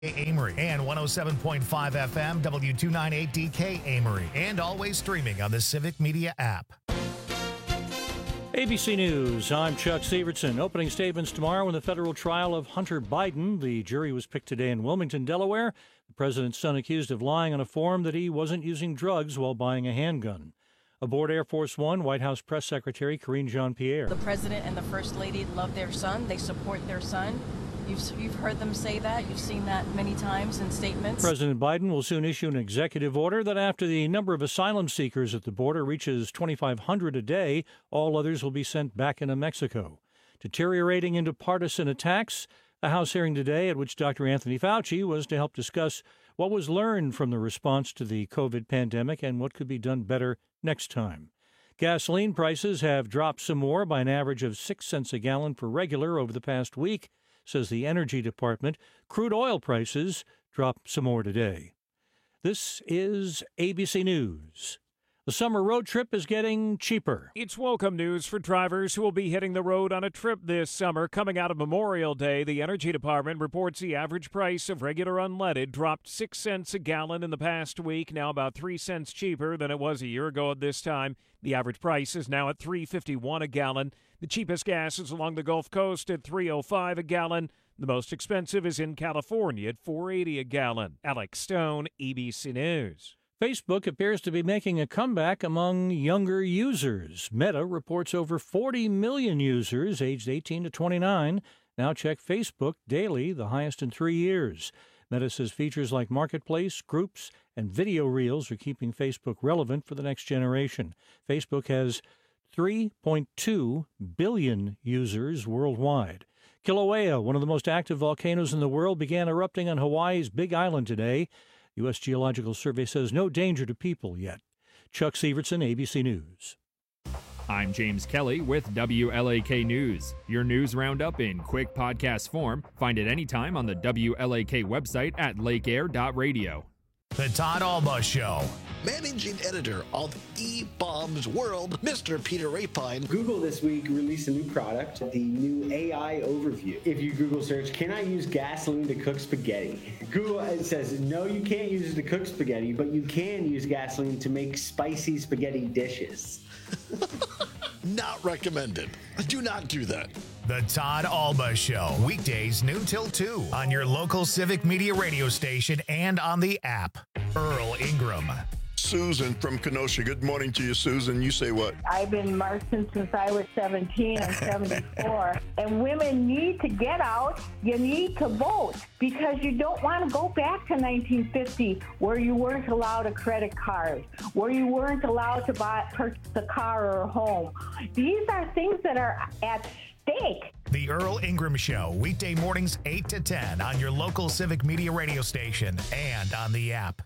Amory and 107.5 FM W298DK Amory, and always streaming on the Civic Media app. ABC News, I'm Chuck Severson. Opening statements tomorrow in the federal trial of Hunter Biden. The jury was picked today in Wilmington, Delaware. The president's son accused of lying on a form that he wasn't using drugs while buying a handgun. Aboard Air Force One, White House Press Secretary Karine Jean-Pierre. The president and the first lady love their son. They support their son. You've heard them say that. You've seen that many times in statements. President Biden will soon issue an executive order that after the number of asylum seekers at the border reaches 2,500 a day, all others will be sent back into Mexico. Deteriorating into partisan attacks, a House hearing today at which Dr. Anthony Fauci was to help discuss what was learned from the response to the COVID pandemic and what could be done better next time. Gasoline prices have dropped some more by an average of 6 cents a gallon for regular over the past week, says the Energy Department. Crude oil prices dropped some more today. This is ABC News. The summer road trip is getting cheaper. It's welcome news for drivers who will be hitting the road on a trip this summer. Coming out of Memorial Day, the Energy Department reports the average price of regular unleaded dropped 6 cents a gallon in the past week, now about 3 cents cheaper than it was a year ago at this time. The average price is now at $3.51 a gallon. The cheapest gas is along the Gulf Coast at $3.05 a gallon. The most expensive is in California at $4.80 a gallon. Alex Stone, ABC News. Facebook appears to be making a comeback among younger users. Meta reports over 40 million users aged 18 to 29 now check Facebook daily, the highest in 3 years. Meta says features like Marketplace, Groups, and Video Reels are keeping Facebook relevant for the next generation. Facebook has 3.2 billion users worldwide. Kilauea, one of the most active volcanoes in the world, began erupting on Hawaii's Big Island today. The U.S. Geological Survey says no danger to people yet. Chuck Severson, ABC News. I'm James Kelly with WLAK News. Your news roundup in quick podcast form. Find it anytime on the WLAK website at lakeair.radio. The Todd Alba Show. Managing editor of eBombs World, Mr. Peter Rapine. Google this week released a new product, the new AI Overview. If you Google search, can I use gasoline to cook spaghetti? Google says, no, you can't use it to cook spaghetti, but you can use gasoline to make spicy spaghetti dishes. Not recommended. Do not do that. The Todd Alba Show. Weekdays noon till 2 on your local Civic Media radio station and on the app. Earl Ingram. Susan from Kenosha. Good morning to you, Susan. You say what? I've been marching since I was 17 and 74. And women need to get out. You need to vote because you don't want to go back to 1950 where you weren't allowed a credit card, where you weren't allowed to purchase a car or a home. These are things that are at stake. The Earl Ingram Show, weekday mornings 8 to 10 on your local Civic Media radio station and on the app.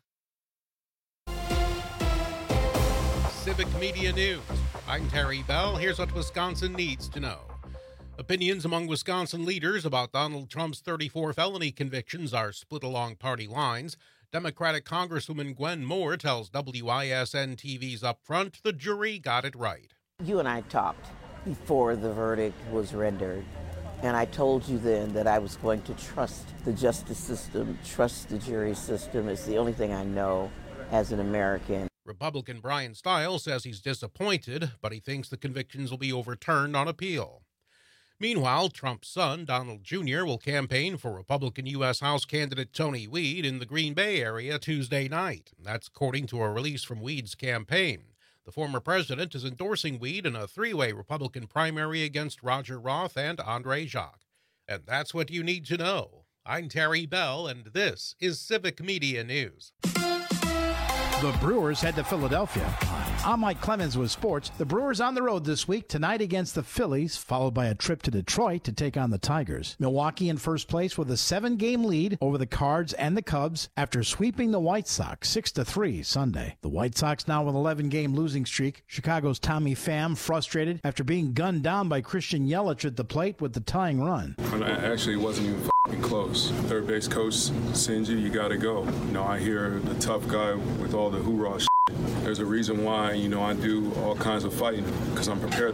Civic Media News. I'm Terry Bell. Here's what Wisconsin needs to know. Opinions among Wisconsin leaders about Donald Trump's 34 felony convictions are split along party lines. Democratic Congresswoman Gwen Moore tells WISN TV's Upfront the jury got it right. You and I talked before the verdict was rendered, and I told you then that I was going to trust the justice system, trust the jury system. It's the only thing I know as an American. Republican Brian Stiles says he's disappointed, but he thinks the convictions will be overturned on appeal. Meanwhile, Trump's son, Donald Jr., will campaign for Republican U.S. House candidate Tony Weed in the Green Bay area Tuesday night. That's according to a release from Weed's campaign. The former president is endorsing Weed in a three-way Republican primary against Roger Roth and Andre Jacques. And that's what you need to know. I'm Terry Bell, and this is Civic Media News. The Brewers head to Philadelphia. I'm Mike Clemens with sports. The Brewers on the road this week, tonight against the Phillies, followed by a trip to Detroit to take on the Tigers. Milwaukee in first place with a 7-game lead over the Cards and the Cubs after sweeping the White Sox 6-3 Sunday. The White Sox now with an 11-game losing streak. Chicago's Tommy Pham frustrated after being gunned down by Christian Yelich at the plate with the tying run. Actually, it wasn't even close. Third base coach sends you got to go. I hear the tough guy with all the hoorah shit. There's a reason why, I do all kinds of fighting, because I'm prepared to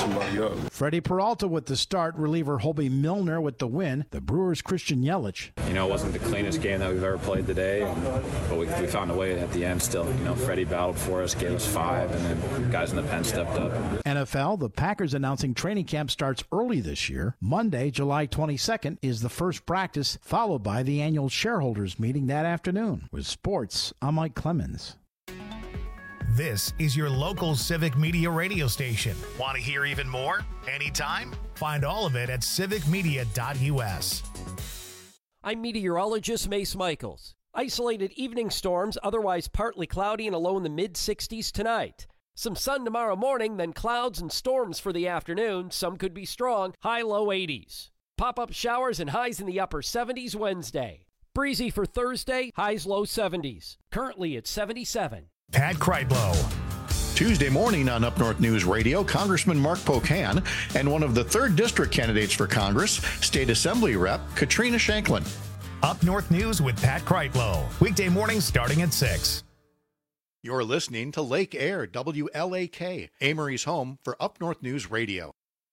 somebody up. Freddie Peralta with the start, reliever Holby Milner with the win, the Brewers' Christian Yelich. You know, it wasn't the cleanest game that we've ever played today, but we found a way at the end still. You know, Freddie battled for us, gave us 5, and then guys in the pen stepped up. NFL, the Packers announcing training camp starts early this year. Monday, July 22nd, is the first practice, followed by the annual shareholders meeting that afternoon. With sports, I'm Mike Clemens. This is your local Civic Media radio station. Want to hear even more? Anytime? Find all of it at civicmedia.us. I'm meteorologist Mace Michaels. Isolated evening storms, otherwise partly cloudy and a low in the mid-60s tonight. Some sun tomorrow morning, then clouds and storms for the afternoon. Some could be strong, high-low 80s. Pop-up showers and highs in the upper 70s Wednesday. Breezy for Thursday, highs low 70s. Currently at 77. Pat Kreitlow. Tuesday morning on Up North News Radio, Congressman Mark Pocan and one of the 3rd District candidates for Congress, State Assembly Rep Katrina Shanklin. Up North News with Pat Kreitlow. Weekday mornings starting at 6. You're listening to Lake Air, WLAK, Amory's home for Up North News Radio.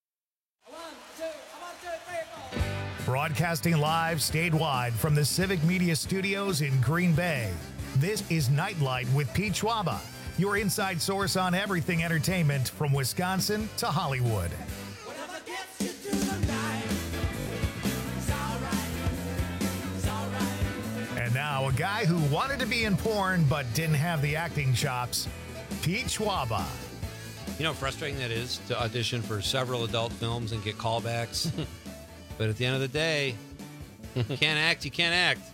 Broadcasting live statewide from the Civic Media Studios in Green Bay. This is Nightlight with Pete Schwaba, your inside source on everything entertainment from Wisconsin to Hollywood. And now a guy who wanted to be in porn but didn't have the acting chops, Pete Schwaba. You know how frustrating that is to audition for several adult films and get callbacks? But at the end of the day, you can't act, you can't act.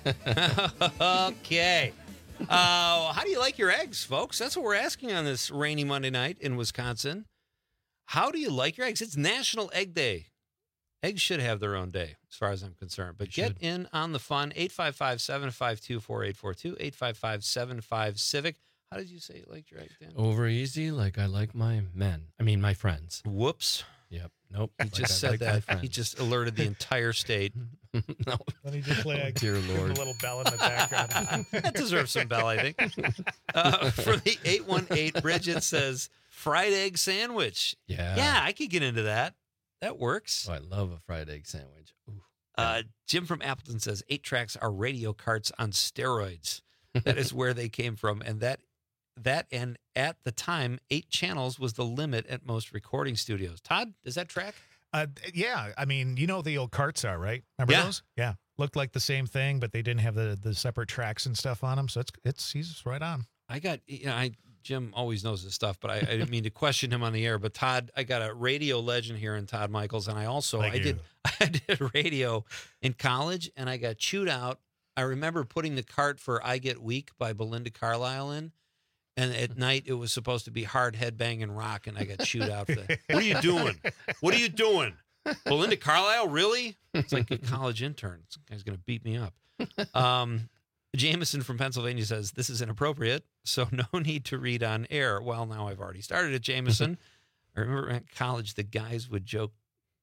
Okay. How do you like your eggs, folks? That's what we're asking on this rainy Monday night in Wisconsin. How do you like your eggs? It's National Egg Day. Eggs should have their own day, as far as I'm concerned. But get in on the fun. 855-752-4842, 855-75-CIVIC. How did you say you liked your eggs, Dan? Over easy, like I like my men. I mean, my friends. Whoops. Yep. Nope. He just said that. He just alerted the entire state. No. Let me just play dear Lord. A little bell in the background. That deserves some bell, I think. For the 818, Bridget says, fried egg sandwich. Yeah. Yeah, I could get into that. That works. Oh, I love a fried egg sandwich. Ooh. Jim from Appleton says, 8-tracks are radio carts on steroids. That is where they came from. And that and at the time, 8 channels was the limit at most recording studios. Todd, does that track? Yeah. I mean, you know what the old carts are, right? Remember those? Yeah. Looked like the same thing, but they didn't have the separate tracks and stuff on them. So he's right on. Jim always knows this stuff, but I didn't mean to question him on the air. But Todd, I got a radio legend here in Todd Michaels, and I did radio in college, and I got chewed out. I remember putting the cart for "I Get Weak" by Belinda Carlisle in. And at night, it was supposed to be hard headbang rock, and I got chewed out for that. What are you doing? What are you doing? Belinda Carlisle, really? It's like a college intern. This guy's going to beat me up. Jameson from Pennsylvania says, this is inappropriate, so no need to read on air. Well, now I've already started at Jameson. I remember at college, the guys would joke.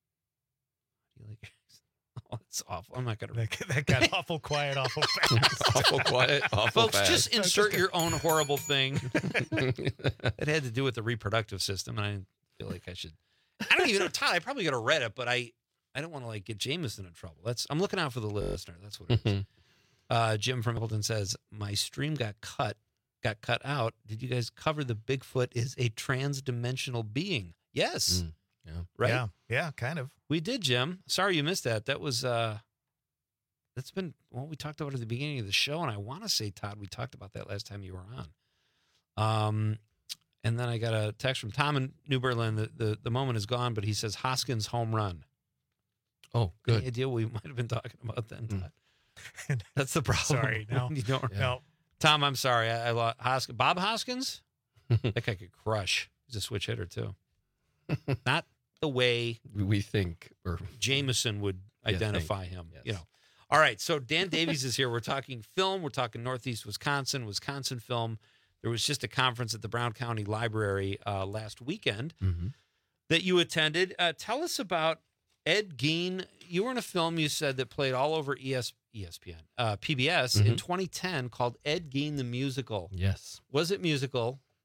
Oh, it's awful. I'm not going to. That got awful quiet, awful fast. Awful quiet, awful Folks, fast. just insert your own horrible thing. It had to do with the reproductive system, and I didn't feel like I should. I don't even know, Todd. I probably could have read it, but I don't want to get Jameson in trouble. I'm looking out for the listener. That's what it is. Jim from Appleton says, my stream got cut out. Did you guys cover the Bigfoot is a trans-dimensional being? Yes. Yeah. Right? Yeah, kind of. We did, Jim. Sorry you missed that. That was, we talked about it at the beginning of the show, and I want to say, Todd, we talked about that last time you were on. And then I got a text from Tom in New Berlin. The moment is gone, but he says Hoskins home run. Oh, good. Any idea what we might have been talking about then, Todd? That's the problem. Sorry, no. You don't, yeah. No. Tom, I'm sorry. I lost Hoskins. Bob Hoskins? That guy could crush. He's a switch hitter, too. Not the way we think or Jameson would identify him. Yes. All right, so Dan Davies is here. We're talking film. We're talking Northeast Wisconsin film. There was just a conference at the Brown County Library last weekend that you attended. Tell us about Ed Gein. You were in a film you said that played all over ESPN, PBS in 2010 called Ed Gein the Musical. Yes. Was it musical?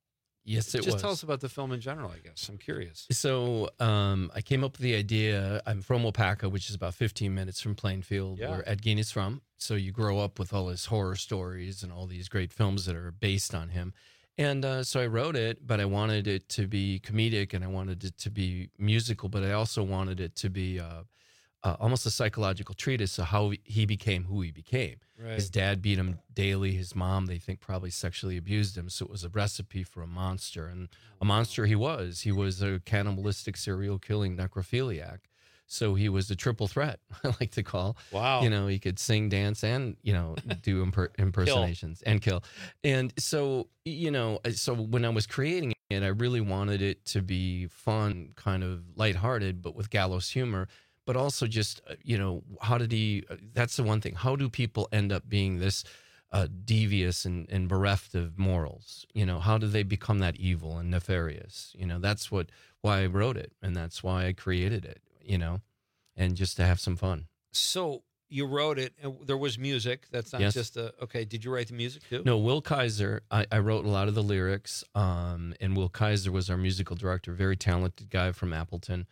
Yes, it was. Just tell us about the film in general, I guess. I'm curious. So I came up with the idea. I'm from Waupaca, which is about 15 minutes from Plainfield, where Ed Gein is from. So you grow up with all his horror stories and all these great films that are based on him. And so I wrote it, but I wanted it to be comedic and I wanted it to be musical, but I also wanted it to be almost a psychological treatise of how he became who he became. Right. His dad beat him daily. His mom, they think, probably sexually abused him. So it was a recipe for a monster. And a monster he was. He was a cannibalistic, serial-killing necrophiliac. So he was a triple threat, I like to call. Wow. You know, he could sing, dance, and, you know, do impersonations and kill. And so, you know, so when I was creating it, I really wanted it to be fun, kind of lighthearted, but with gallows humor. But also just, you know, how did he, that's the one thing. How do people end up being this devious and bereft of morals? You know, how do they become that evil and nefarious? You know, that's why I wrote it. And that's why I created it, you know, and just to have some fun. So you wrote it, and there was music. That's not Yes. just okay, did you write the music too? No, Will Kaiser, I wrote a lot of the lyrics. And Will Kaiser was our musical director, very talented guy from Appleton.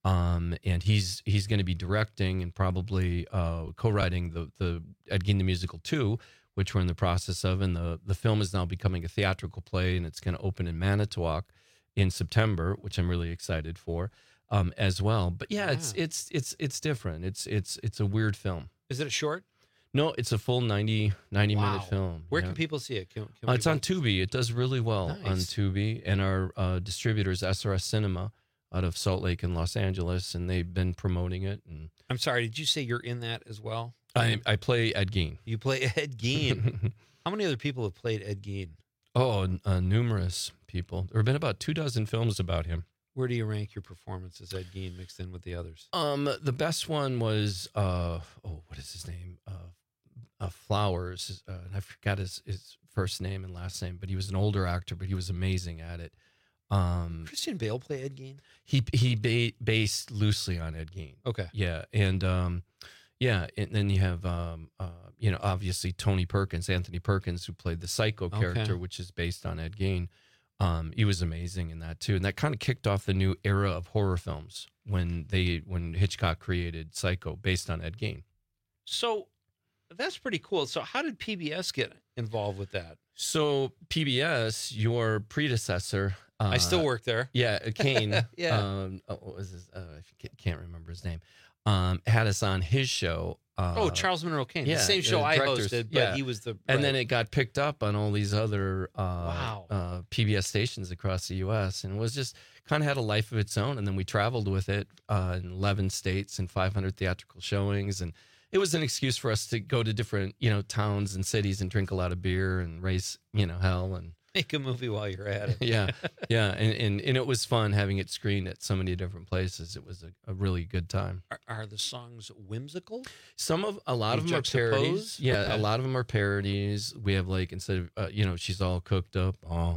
And he's going to be directing and probably co-writing the Ed Gein the Musical 2, which we're in the process of. And the film is now becoming a theatrical play, and it's going to open in Manitowoc in September, which I'm really excited for as well. But yeah, it's different. It's a weird film. Is it a short? No, it's a full 90-minute film. Where yeah. can people see it? It's on Tubi. It does really well on Tubi. And our distributor is SRS Cinema out of Salt Lake and Los Angeles, and they've been promoting it. And I'm sorry, did you say you're in that as well? I play Ed Gein. You play Ed Gein. How many other people have played Ed Gein? Oh, numerous people. There have been about 24 films about him. Where do you rank your performance as Ed Gein mixed in with the others? The best one was, what is his name? Flowers. And I forgot his first name and last name, but he was an older actor, but he was amazing at it. Christian Bale play Ed Gein? He based loosely on Ed Gein. Okay. Yeah. And, and then you have, you know, obviously Anthony Perkins, who played the Psycho character, which is based on Ed Gein. He was amazing in that too. And that kind of kicked off the new era of horror films when Hitchcock created Psycho based on Ed Gein. So that's pretty cool. So how did PBS get involved with that? So PBS, your predecessor, I still work there. Yeah, Kane. Yeah. What was his? I can't remember his name. Had us on his show. Charles Monroe Kane. Yeah, the same show I hosted, but he was the. And then it got picked up on all these other PBS stations across the U.S. and it was just kind of had a life of its own. And then we traveled with it in 11 states and 500 theatrical showings, and it was an excuse for us to go to different, you know, towns and cities and drink a lot of beer and raise, you know, hell and make a movie while you're at it. yeah. And it was fun having it screened at so many different places. It was a really good time. Are the songs whimsical? A lot of them are parodies. Yeah, okay. A lot of them are parodies. We have like, instead of, you know, she's all cooked up.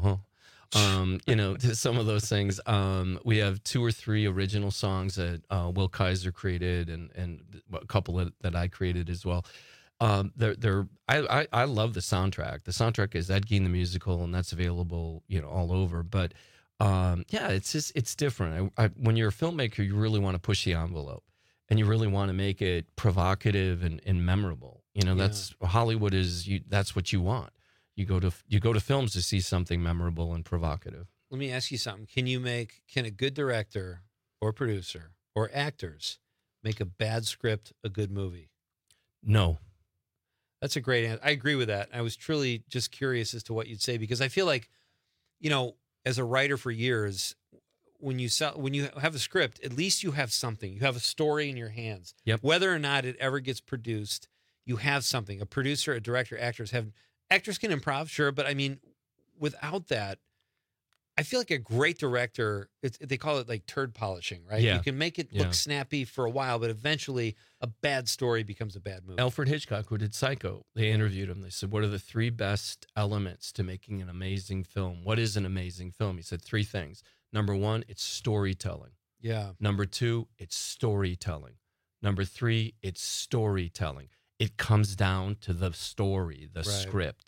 You know, some of those things. We have 2 or 3 original songs that Will Kaiser created and a couple that I created as well. I love the soundtrack. The soundtrack is Ed Gein the Musical, and that's available, you know, all over. But yeah, it's different. When you're a filmmaker, you really want to push the envelope, and you really want to make it provocative and memorable. You know, that's Hollywood is. That's what you want. You go to films to see something memorable and provocative. Let me ask you something. Can a good director or producer or actors make a bad script a good movie? No. That's a great answer. I agree with that. I was truly just curious as to what you'd say, because I feel like, you know, as a writer for years, when you have a script, at least you have something. You have a story in your hands. Yep. Whether or not it ever gets produced, you have something. A producer, a director, actors can improv, sure, but I mean, without that, I feel like a great director, they call it like turd polishing, right? Yeah. You can make it look snappy for a while, but eventually a bad story becomes a bad movie. Alfred Hitchcock, who did Psycho, they interviewed him. They said, what are the 3 best elements to making an amazing film? What is an amazing film? He said 3 things. Number 1, it's storytelling. Yeah. Number 2, it's storytelling. Number 3, it's storytelling. It comes down to the story, the script.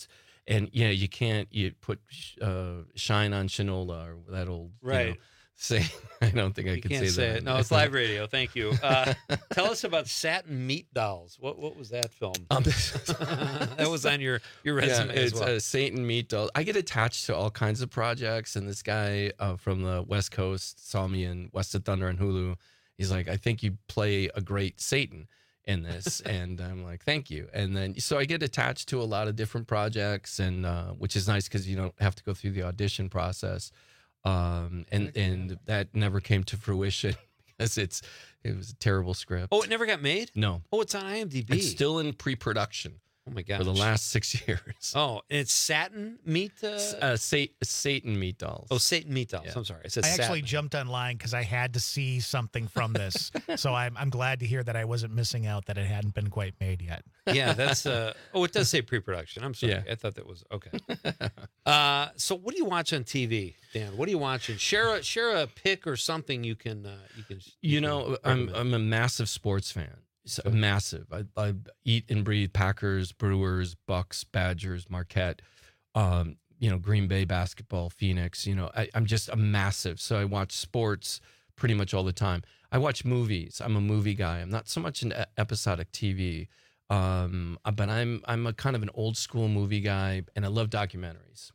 And you can't put shine on Shinola or that old right. Say. I don't think I could say that. It. No, it's live radio. Thank you. Tell us about Satin Meat Dolls. What was that film? That was on your resume as well. It's Satan Meat Dolls. I get attached to all kinds of projects, and this guy from the West Coast saw me in West of Thunder on Hulu. He's like, I think you play a great Satan in this. And I'm like, thank you. And then, so I get attached to a lot of different projects, and which is nice because you don't have to go through the audition process. And that never came to fruition because it was a terrible script. Oh, it never got made? No. Oh, it's on IMDb. It's still in pre-production. Oh my gosh. For the last 6 years. Oh, and it's Satin Meat? Satan Meat Dolls. Oh, Satan Meat Dolls. Yeah. I'm sorry. I actually jumped online because I had to see something from this. So I'm glad to hear that I wasn't missing out, that it hadn't been quite made yet. Yeah, that's it does say pre-production. I'm sorry. Yeah. I thought that was okay. So what do you watch on TV, Dan? What are you watching? Share a pick or something you can I'm a massive sports fan. So massive. I eat and breathe Packers, Brewers, Bucks, Badgers, Marquette, Green Bay basketball, Phoenix. I'm just a massive. So I watch sports pretty much all the time. I watch movies. I'm a movie guy. I'm not so much into episodic TV, but I'm a kind of an old school movie guy, and I love documentaries.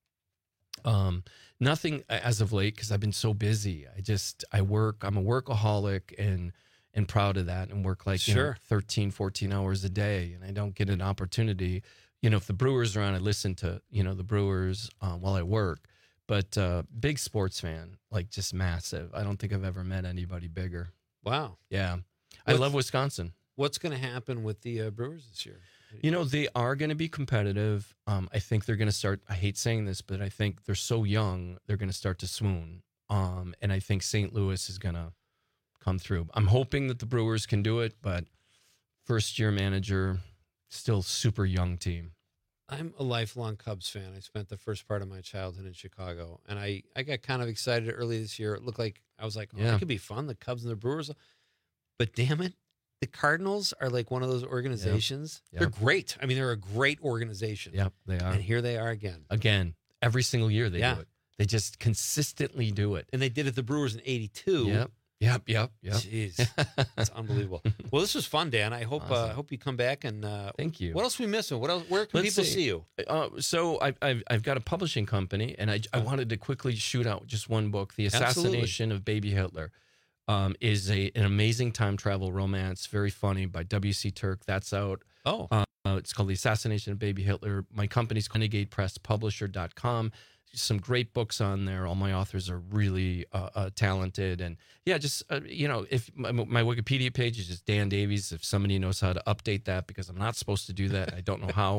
Nothing as of late because I've been so busy. I work. I'm a workaholic and proud of that, and work 13, 14 hours a day, and I don't get an opportunity. If the Brewers are on, I listen to, the Brewers while I work, but big sports fan, just massive. I don't think I've ever met anybody bigger. Wow. Yeah. I love Wisconsin. What's going to happen with the Brewers this year? They are going to be competitive. I think they're going to start, I hate saying this, but I think they're so young, they're going to start to swoon. And I think St. Louis is going to come through. I'm hoping that the Brewers can do it, but first-year manager, still super young team. I'm a lifelong Cubs fan. I spent the first part of my childhood in Chicago, and I got kind of excited early this year. It looked like, I was like, that could be fun, the Cubs and the Brewers. But damn it, the Cardinals are like one of those organizations. Yep. They're great. I mean, they're a great organization. Yep, they are. And here they are again. Every single year they do it. They just consistently do it. And they did it the Brewers in 82. Yep. Jeez, that's unbelievable. Well, this was fun, Dan. I hope hope you come back and thank you. What else are we missing? What else? Where can people see you? So I've got a publishing company, and I wanted to quickly shoot out just one book. The Assassination of Baby Hitler is an amazing time travel romance, very funny, by W.C. Turk. That's out. It's called The Assassination of Baby Hitler. My company's RenegadePressPublisher.com. Some great books on there. All my authors are really talented, and if my Wikipedia page is just Dan Davies, if somebody knows how to update that, because I'm not supposed to do that, I don't know how,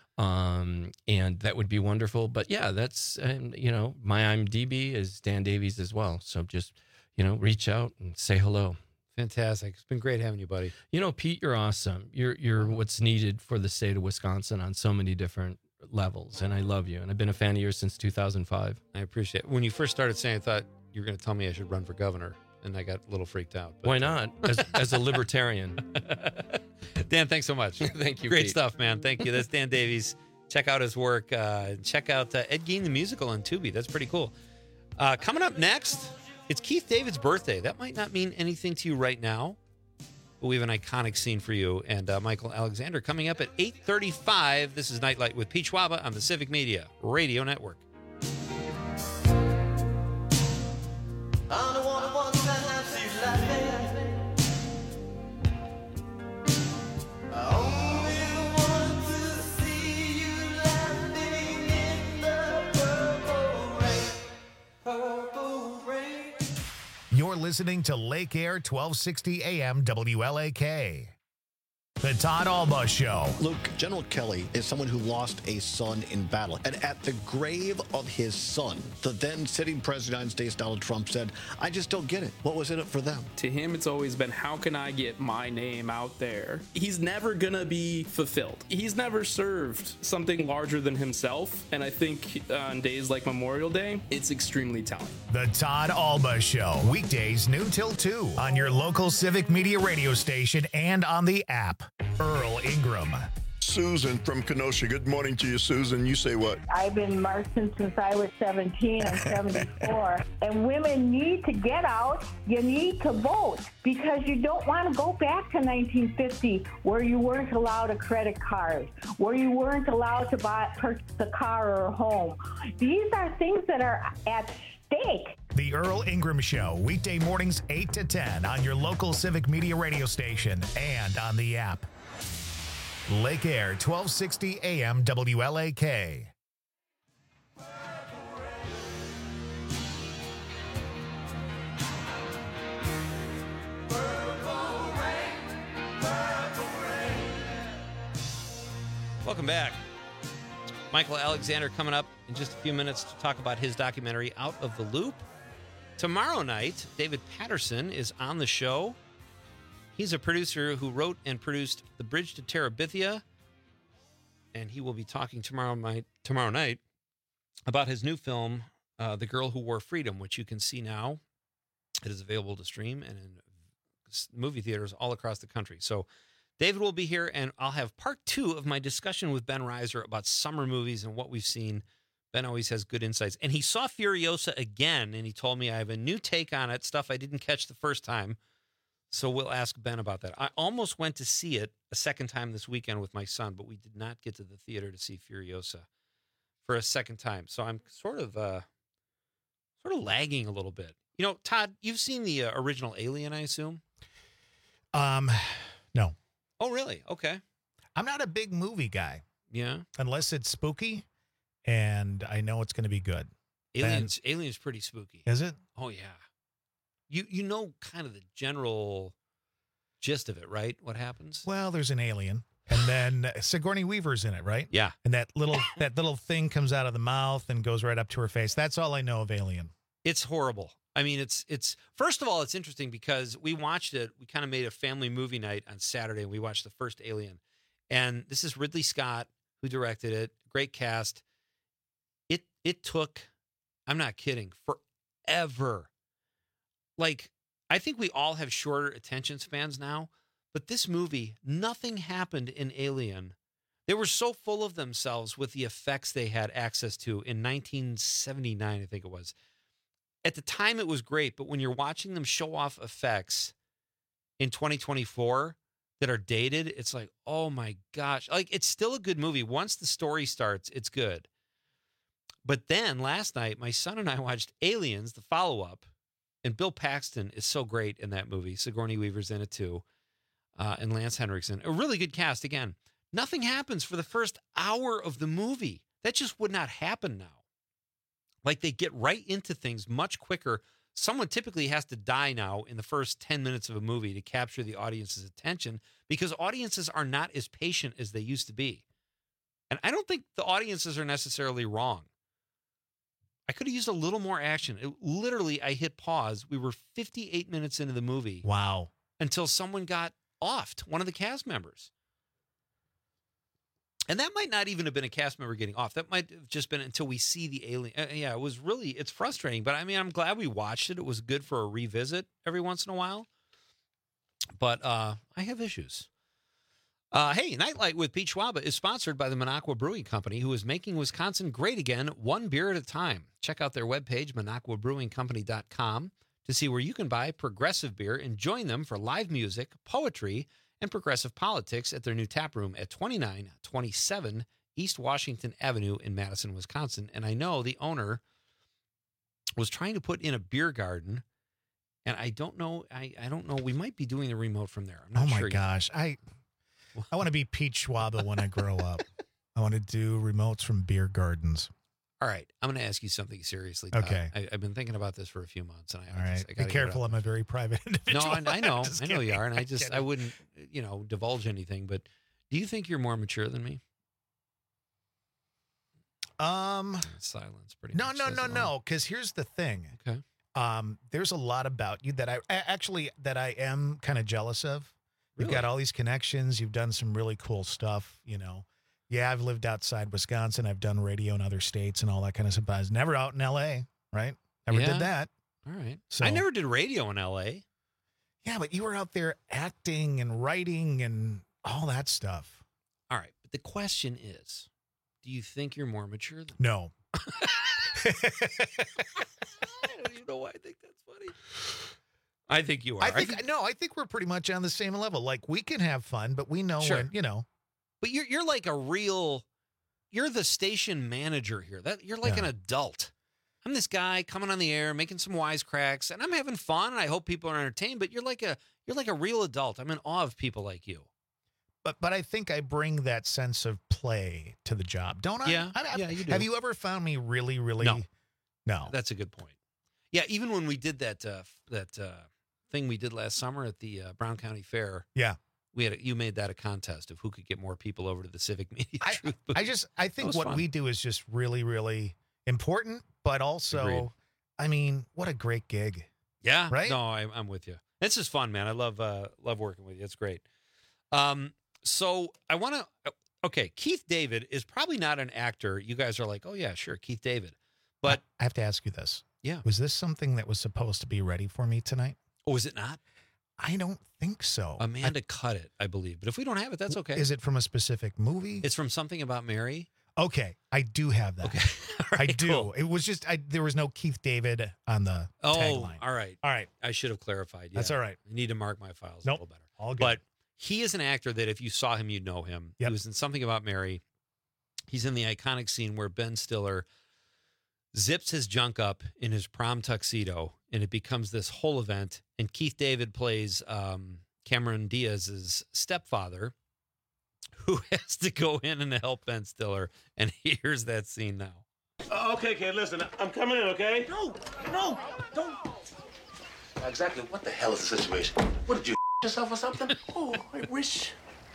and that would be wonderful. But that's my IMDb is Dan Davies as well. So just reach out and say hello. Fantastic. It's been great having you, buddy. Pete, you're awesome. You're what's needed for the state of Wisconsin on so many different levels, and I love you, and I've been a fan of yours since 2005. I appreciate it. When you first started saying, I thought you were going to tell me I should run for governor, and I got a little freaked out. Why not? As a libertarian. Dan, thanks so much. Thank you, Great Pete. stuff, man. Thank you. That's Dan Davies. Check out his work. Check out Ed Gein the Musical on Tubi. That's pretty cool. Coming up next, it's Keith David's birthday. That might not mean anything to you right now, but we have an iconic scene for you, and Michael Alexander coming up at 8:35. This is Nightlight with Pete Schwaba on the Civic Media Radio Network. You're listening to Lake Air 1260 AM WLAK. The Todd Alba Show. Luke, General Kelly is someone who lost a son in battle. And at the grave of his son, the then sitting president of the United States, Donald Trump, said, I just don't get it. What was in it for them? To him, it's always been, how can I get my name out there? He's never going to be fulfilled. He's never served something larger than himself. And I think on days like Memorial Day, it's extremely telling. The Todd Alba Show. Weekdays noon till 2 on your local Civic Media radio station and on the app. Earl Ingram. Susan from Kenosha. Good morning to you, Susan. You say what? I've been marching since I was 17 and 74. And women need to get out. You need to vote because you don't want to go back to 1950 where you weren't allowed a credit card, where you weren't allowed to purchase a car or a home. These are things that are at stake. The Earl Ingram Show, weekday mornings 8 to 10 on your local Civic Media radio station and on the app. Lake Air, 1260 AM WLAK. Welcome back. Michael Alexander coming up in just a few minutes to talk about his documentary, Out of the Loop. Tomorrow night, David Patterson is on the show. He's a producer who wrote and produced The Bridge to Terabithia, and he will be talking tomorrow night about his new film, The Girl Who Wore Freedom, which you can see now. It is available to stream and in movie theaters all across the country. So David will be here, and I'll have part 2 of my discussion with Ben Reiser about summer movies and what we've seen. Ben always has good insights. And he saw Furiosa again, and he told me I have a new take on it, stuff I didn't catch the first time. So we'll ask Ben about that. I almost went to see it a second time this weekend with my son, but we did not get to the theater to see Furiosa for a second time. So I'm sort of lagging a little bit. You know, Todd, you've seen the original Alien, I assume? No. Oh, really? Okay. I'm not a big movie guy. Yeah. Unless it's spooky, and I know it's going to be good. Alien's pretty spooky. Is it? Oh, yeah. You know kind of the general gist of it, right? What happens? Well, there's an alien, and then Sigourney Weaver's in it, right? Yeah. And that little thing comes out of the mouth and goes right up to her face. That's all I know of Alien. It's horrible. I mean, it's first of all, it's interesting because we watched it. We kind of made a family movie night on Saturday, and we watched the first Alien. And this is Ridley Scott who directed it. Great cast. It took, I'm not kidding, forever. Like, I think we all have shorter attention spans now, but this movie, nothing happened in Alien. They were so full of themselves with the effects they had access to in 1979, I think it was. At the time, it was great, but when you're watching them show off effects in 2024 that are dated, it's like, oh my gosh. Like, it's still a good movie. Once the story starts, it's good. But then last night, my son and I watched Aliens, the follow-up, and Bill Paxton is so great in that movie. Sigourney Weaver's in it too, and Lance Henriksen. A really good cast. Again, nothing happens for the first hour of the movie. That just would not happen now. Like, they get right into things much quicker. Someone typically has to die now in the first 10 minutes of a movie to capture the audience's attention because audiences are not as patient as they used to be. And I don't think the audiences are necessarily wrong. I could have used a little more action. Literally, I hit pause. We were 58 minutes into the movie. Wow. Until someone got offed, one of the cast members. And that might not even have been a cast member getting off. That might have just been until we see the alien. Yeah, it was really, it's frustrating. But I mean, I'm glad we watched it. It was good for a revisit every once in a while. But I have issues. Hey, Nightlight with Pete Schwaba is sponsored by the Minocqua Brewing Company, who is making Wisconsin great again, one beer at a time. Check out their webpage, MinocquaBrewingCompany.com, to see where you can buy progressive beer and join them for live music, poetry, and progressive politics at their new tap room at 2927 East Washington Avenue in Madison, Wisconsin. And I know the owner was trying to put in a beer garden, and I don't know. I don't know. We might be doing the remote from there. I'm not sure. Oh my gosh. I want to be Pete Schwaba when I grow up. I want to do remotes from beer gardens. All right. I'm going to ask you something seriously, Todd. Okay. I've been thinking about this for a few months. And All right. Be careful. I'm a very private individual. No, I know. I know you are. And I wouldn't, divulge anything. But do you think you're more mature than me? Silence pretty much. No. Because here's the thing. Okay. There's a lot about you that I am kind of jealous of. You've got all these connections. You've done some really cool stuff, Yeah, I've lived outside Wisconsin. I've done radio in other states and all that kind of stuff. But I was never out in L.A., right? Never did that. All right. So, I never did radio in L.A. Yeah, but you were out there acting and writing and all that stuff. All right. But the question is, do you think you're more mature than No. I don't even know why I think that's funny. I think you are. I think we're pretty much on the same level. Like, we can have fun, but we know Sure. when, you know. But you're like you're the station manager here. You're like an adult. I'm this guy coming on the air, making some wisecracks, and I'm having fun, and I hope people are entertained. But you're like a real adult. I'm in awe of people like you. But I think I bring that sense of play to the job, don't I? Yeah, yeah, you do. Have you ever found me really, really? No. That's a good point. Yeah, even when we did that thing we did last summer at the Brown County Fair. Yeah. You made that a contest of who could get more people over to the Civic Media Truth booth. I think what we do is just really, really important, but also, Agreed. I mean, what a great gig. Yeah. Right? No, I'm with you. It's just fun, man. I love working with you. It's great. So I want to, okay, Keith David is probably not an actor. You guys are like, oh yeah, sure, Keith David. But I have to ask you this. Yeah. Was this something that was supposed to be ready for me tonight? Oh, is it not? I don't think so. Amanda cut it, I believe. But if we don't have it, that's okay. Is it from a specific movie? It's from Something About Mary. Okay, I do have that. Okay. I do. Cool. It was just there was no Keith David on the tagline. All right. All right. I should have clarified. Yeah. That's all right. I need to mark my files Nope. a little better. All good. But he is an actor that if you saw him, you'd know him. Yep. He was in Something About Mary. He's in the iconic scene where Ben Stiller zips his junk up in his prom tuxedo, and it becomes this whole event. And Keith David plays Cameron Diaz's stepfather, who has to go in and help Ben Stiller. And here's that scene now. Okay, kid, listen, I'm coming in, okay? No, don't. Exactly what the hell is the situation? What, did you yourself or something? Oh, I wish.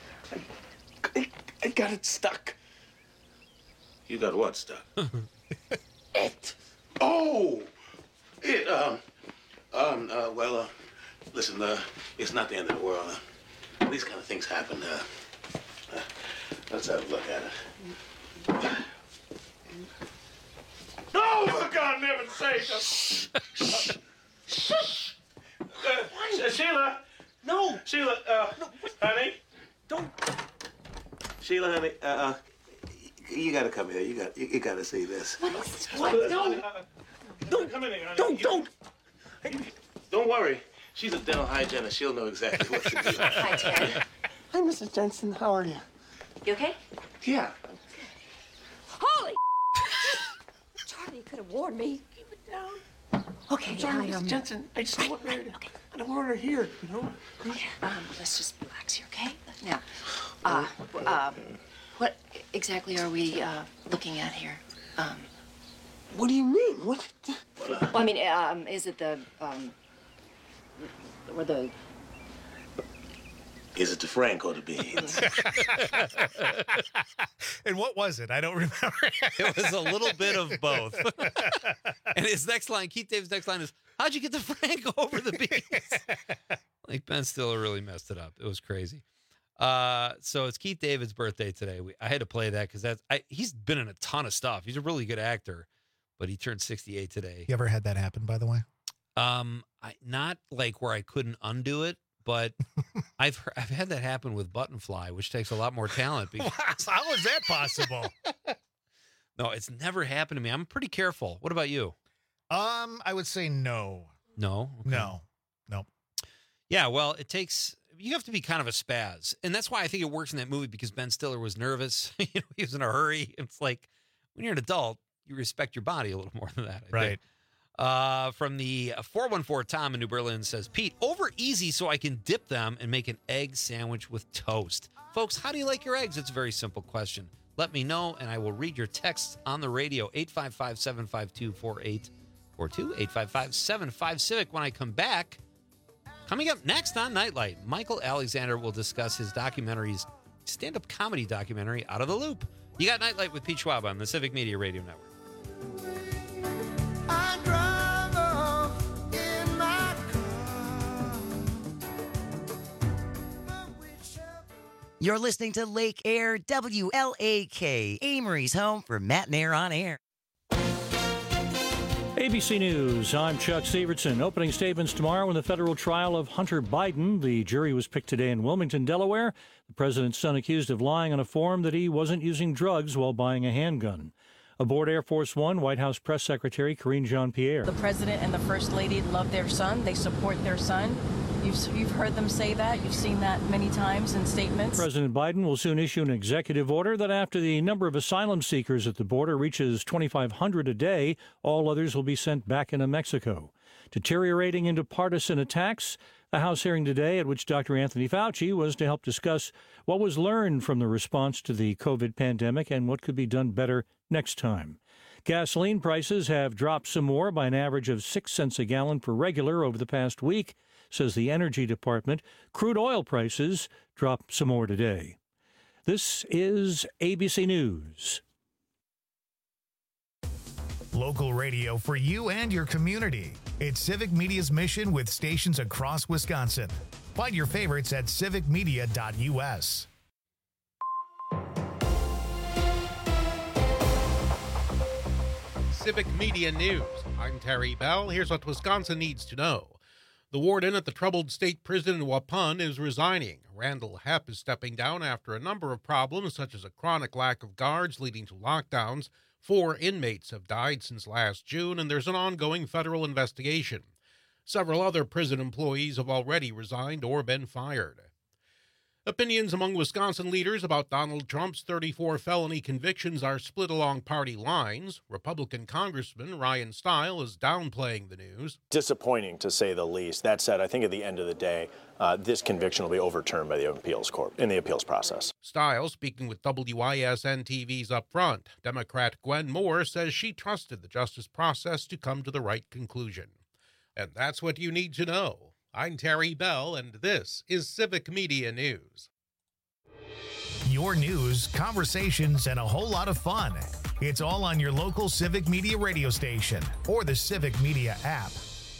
I got it stuck. You got what stuck? It. Oh! It, well, listen, it's not the end of the world. These kind of things happen. Let's have a look at it. No, for God, never say something. Shh. Sheila. No. Sheila, honey. Don't. Sheila, honey, you gotta come here. You gotta see this. What is this? What? No. Don't come in here, honey. Don't. Don't worry. She's a dental hygienist. She'll know exactly what to do. Hi, Terry. Hi, Mrs. Jensen. How are you? You okay? Yeah. Holy Charlie, you could have warned me. Keep it down. Okay, I'm sorry, Mrs. Jensen. I just don't want her. Okay. I don't want her here, you know? Okay, let's just relax here, okay? Now, what exactly are we looking at here? What do you mean? What? Well, I mean, is it the or the? Is it the Frank or the beans? And what was it? I don't remember. It was a little bit of both. And his next line, Keith David's next line is, how'd you get the Frank over the beans? Like, Ben Stiller really messed it up. It was crazy. So it's Keith David's birthday today. I had to play that because he's been in a ton of stuff. He's a really good actor, but he turned 68 today. You ever had that happen, by the way? Not like where I couldn't undo it, but I've had that happen with Buttonfly, which takes a lot more talent. How is that possible? No, it's never happened to me. I'm pretty careful. What about you? I would say no. No? Okay. No. Yeah, well, you have to be kind of a spaz. And that's why I think it works in that movie, because Ben Stiller was nervous. He was in a hurry. It's like, when you're an adult, you respect your body a little more than that. I think. From the 414, Tom in New Berlin says, Pete, over easy so I can dip them and make an egg sandwich with toast. Folks, how do you like your eggs? It's a very simple question. Let me know, and I will read your texts on the radio, 855-752-4842, 855-75-CIVIC. When I come back, coming up next on Nightlight, Michael Alexander will discuss his stand-up comedy documentary, Out of the Loop. You got Nightlight with Pete Schwab on the Civic Media Radio Network. You're listening to Lake Air WLAK, Amory's home for Matt and Air on Air. ABC News, I'm Chuck Severson. Opening statements tomorrow in the federal trial of Hunter Biden. The jury was picked today in Wilmington, Delaware. The president's son accused of lying on a form that he wasn't using drugs while buying a handgun. Aboard Air Force One, White House Press Secretary Karine Jean-Pierre. The president and the first lady love their son. They support their son. You've heard them say that. You've seen that many times in statements. President Biden will soon issue an executive order that after the number of asylum seekers at the border reaches 2,500 a day, all others will be sent back into Mexico. Deteriorating into partisan attacks, a House hearing today at which Dr. Anthony Fauci was to help discuss what was learned from the response to the COVID pandemic and what could be done better next time. Gasoline prices have dropped some more by an average of 6 cents a gallon per regular over the past week, says the Energy Department. Crude oil prices dropped some more today. This is ABC News. Local radio for you and your community. It's Civic Media's mission with stations across Wisconsin. Find your favorites at civicmedia.us. Civic Media News. I'm Terry Bell. Here's what Wisconsin needs to know. The warden at the troubled state prison in Waupun is resigning. Randall Hepp is stepping down after a number of problems, such as a chronic lack of guards leading to lockdowns. 4 inmates have died since last June, and there's an ongoing federal investigation. Several other prison employees have already resigned or been fired. Opinions among Wisconsin leaders about Donald Trump's 34 felony convictions are split along party lines. Republican Congressman Ryan Steil is downplaying the news. Disappointing, to say the least. That said, I think at the end of the day, this conviction will be overturned by the appeals court in the appeals process. Steil, speaking with WISN-TV's Upfront, Democrat Gwen Moore says she trusted the justice process to come to the right conclusion. And that's what you need to know. I'm Terry Bell, and this is Civic Media News. Your news, conversations, and a whole lot of fun. It's all on your local Civic Media radio station or the Civic Media app.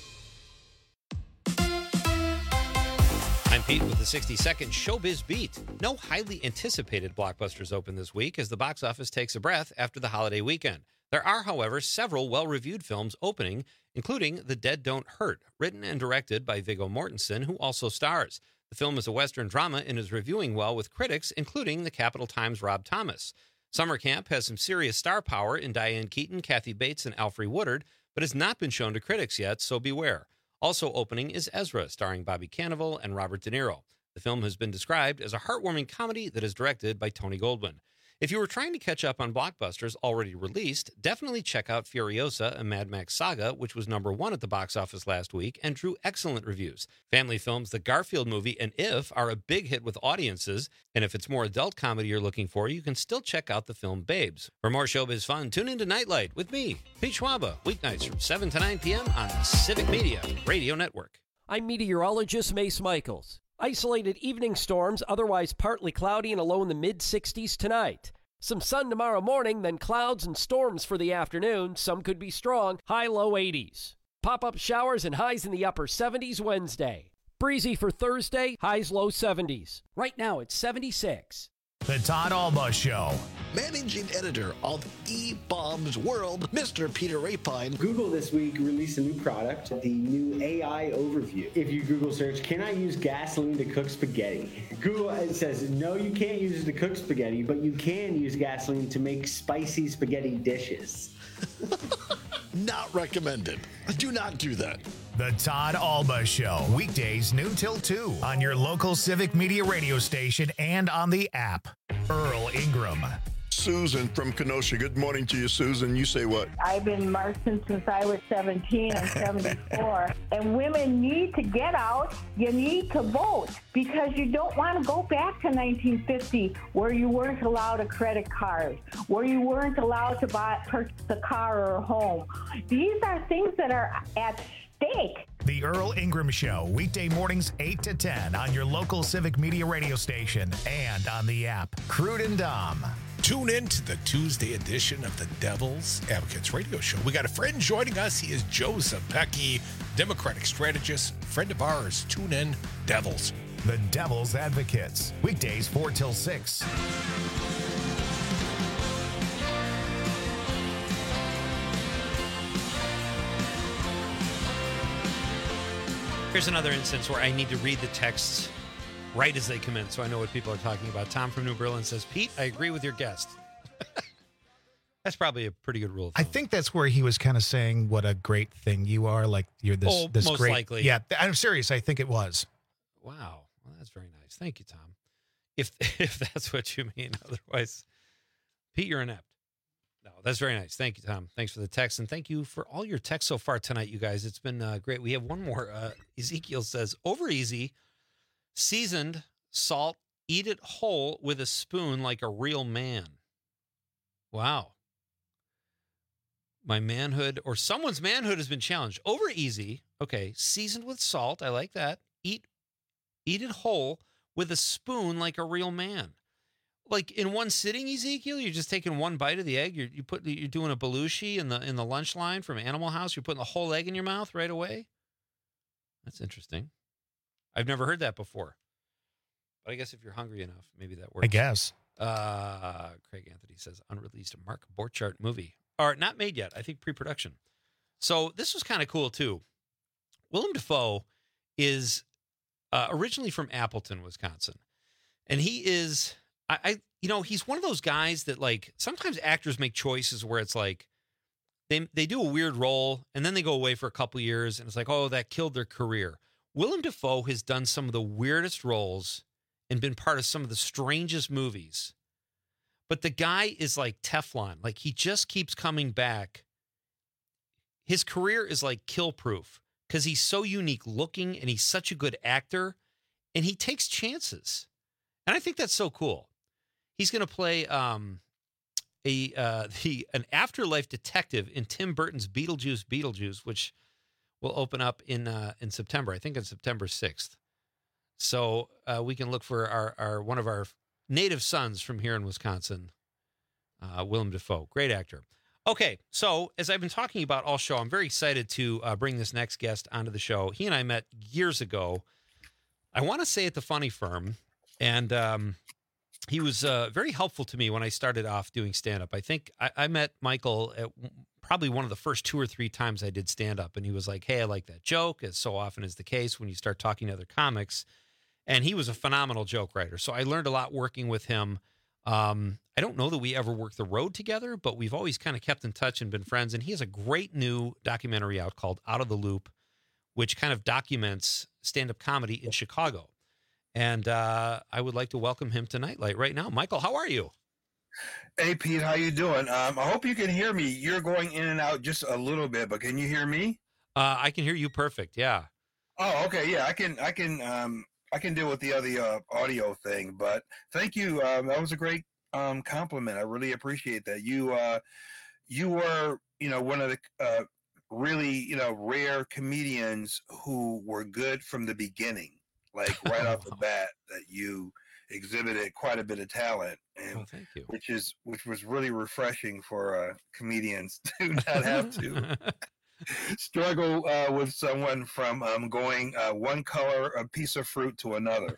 I'm Pete with the 60-second Showbiz Beat. No highly anticipated blockbusters open this week as the box office takes a breath after the holiday weekend. There are, however, several well-reviewed films opening, including The Dead Don't Hurt, written and directed by Viggo Mortensen, who also stars. The film is a Western drama and is reviewing well with critics, including the Capital Times' Rob Thomas. Summer Camp has some serious star power in Diane Keaton, Kathy Bates, and Alfre Woodard, but has not been shown to critics yet, so beware. Also opening is Ezra, starring Bobby Cannavale and Robert De Niro. The film has been described as a heartwarming comedy that is directed by Tony Goldwyn. If you were trying to catch up on blockbusters already released, definitely check out Furiosa, a Mad Max saga, which was #1 at the box office last week and drew excellent reviews. Family films The Garfield Movie and If are a big hit with audiences, and if it's more adult comedy you're looking for, you can still check out the film Babes. For more showbiz fun, tune into Nightlight with me, Pete Schwaba, weeknights from 7 to 9 p.m. on the Civic Media Radio Network. I'm meteorologist Mace Michaels. Isolated evening storms, otherwise partly cloudy and a low in the mid-60s tonight. Some sun tomorrow morning, then clouds and storms for the afternoon. Some could be strong, high-low 80s. Pop-up showers and highs in the upper 70s Wednesday. Breezy for Thursday, highs low 70s. Right now it's 76. The Todd Alba Show. Managing editor of eBaum's World, Mr. Peter Rapine. Google this week released a new product, the new AI Overview. If you Google search, can I use gasoline to cook spaghetti? Google says, no, you can't use it to cook spaghetti, but you can use gasoline to make spicy spaghetti dishes. Not recommended. Do not do that. The Todd Alba Show, weekdays noon till 2 on your local Civic Media radio station and on the app. Earl Ingram. Susan from Kenosha. Good morning to you, Susan. You say what? I've been marching since I was 17 and 74. And women need to get out. You need to vote because you don't want to go back to 1950 where you weren't allowed a credit card, where you weren't allowed to purchase a car or a home. These are things that are at stake. The Earl Ingram Show, weekday mornings 8 to 10 on your local Civic Media radio station and on the app. Crude and Dom. Tune in to the Tuesday edition of the Devil's Advocates radio show. We got a friend joining us. He is Joe Zepecki, Democratic strategist, friend of ours. Tune in, Devils. The Devil's Advocates, weekdays 4 till 6. Here's another instance where I need to read the texts right as they come in so I know what people are talking about. Tom from New Berlin says, Pete, I agree with your guest. That's probably a pretty good rule of thumb. I think that's where he was kind of saying what a great thing you are. Like you're this most great. likely. Yeah, I'm serious. I think it was. Wow. Well, that's very nice. Thank you, Tom. If that's what you mean. Otherwise, Pete, you're inept. No, that's very nice. Thank you, Tom. Thanks for the text. And thank you for all your texts so far tonight, you guys. It's been great. We have one more. Ezekiel says, over easy, seasoned salt, eat it whole with a spoon like a real man. Wow. My manhood or someone's manhood has been challenged. Over easy. Okay. Seasoned with salt. I like that. Eat it whole with a spoon like a real man. Like in one sitting, Ezekiel, you're just taking one bite of the egg. You're doing a Belushi in the lunch line from Animal House. You're putting the whole egg in your mouth right away. That's interesting. I've never heard that before. But I guess if you're hungry enough, maybe that works. I guess. Craig Anthony says unreleased Mark Borchardt movie. Or not made yet. I think pre-production. So this was kind of cool too. Willem Dafoe is originally from Appleton, Wisconsin, and he is. He's one of those guys that like sometimes actors make choices where it's like they do a weird role and then they go away for a couple years and it's like, oh, that killed their career. Willem Dafoe has done some of the weirdest roles and been part of some of the strangest movies. But the guy is like Teflon. Like he just keeps coming back. His career is like kill proof because he's so unique looking and he's such a good actor and he takes chances. And I think that's so cool. He's going to play an afterlife detective in Tim Burton's Beetlejuice, which will open up in September. I think on September 6th. So we can look for our one of our native sons from here in Wisconsin, Willem Dafoe. Great actor. Okay, so as I've been talking about all show, I'm very excited to bring this next guest onto the show. He and I met years ago. I want to say at the Funny Firm, and he was very helpful to me when I started off doing stand-up. I think I met Michael at probably one of the first 2 or 3 times I did stand-up, and he was like, hey, I like that joke, as so often is the case when you start talking to other comics. And he was a phenomenal joke writer, so I learned a lot working with him. I don't know that we ever worked the road together, but we've always kind of kept in touch and been friends, and he has a great new documentary out called Out of the Loop, which kind of documents stand-up comedy in Chicago. And I would like to welcome him to Nightlight right now. Michael, how are you? Hey, Pete, how you doing? I hope you can hear me. You're going in and out just a little bit, but can you hear me? I can hear you perfect. Yeah. Oh, okay. Yeah, I can deal with the other audio thing, but thank you. That was a great compliment. I really appreciate that. You were, one of the really, rare comedians who were good from the beginning. Like right off the bat, that you exhibited quite a bit of talent, and thank you. which was really refreshing for comedians to not have to struggle with someone from going one color a piece of fruit to another.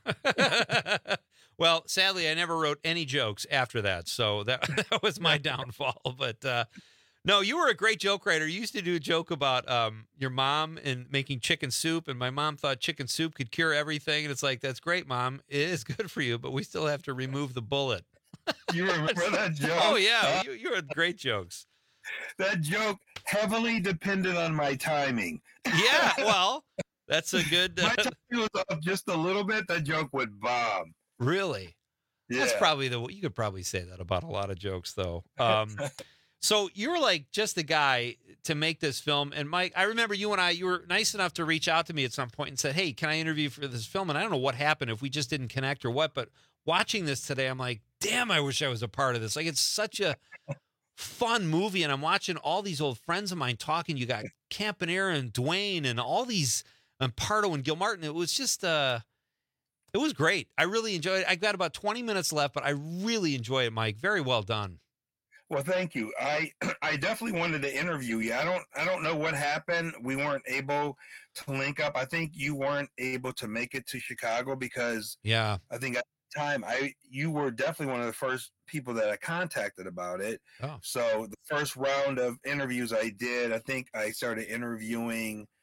Well, sadly, I never wrote any jokes after that, so that was my downfall. But no, you were a great joke writer. You used to do a joke about your mom and making chicken soup, and my mom thought chicken soup could cure everything. And it's like, that's great, Mom. It is good for you, but we still have to remove the bullet. You remember that joke? Oh, yeah. You had great jokes. That joke heavily depended on my timing. Yeah, well, that's a good... My timing was off just a little bit. That joke would bomb. Really? Yeah. That's probably you could probably say that about a lot of jokes, though. So you were like just the guy to make this film. And Mike, I remember you were nice enough to reach out to me at some point and said, hey, can I interview for this film? And I don't know what happened, if we just didn't connect or what, but watching this today, I'm like, damn, I wish I was a part of this. Like, it's such a fun movie. And I'm watching all these old friends of mine talking. You got Campanera and Dwayne and all these, and Pardo and Gil Martin. It was just, it was great. I really enjoyed it. I got about 20 minutes left, but I really enjoy it, Mike. Very well done. Well, thank you. I definitely wanted to interview you. I don't know what happened. We weren't able to link up. I think you weren't able to make it to Chicago because I think at the time you were definitely one of the first people that I contacted about it. Oh. So the first round of interviews I did, I think I started interviewing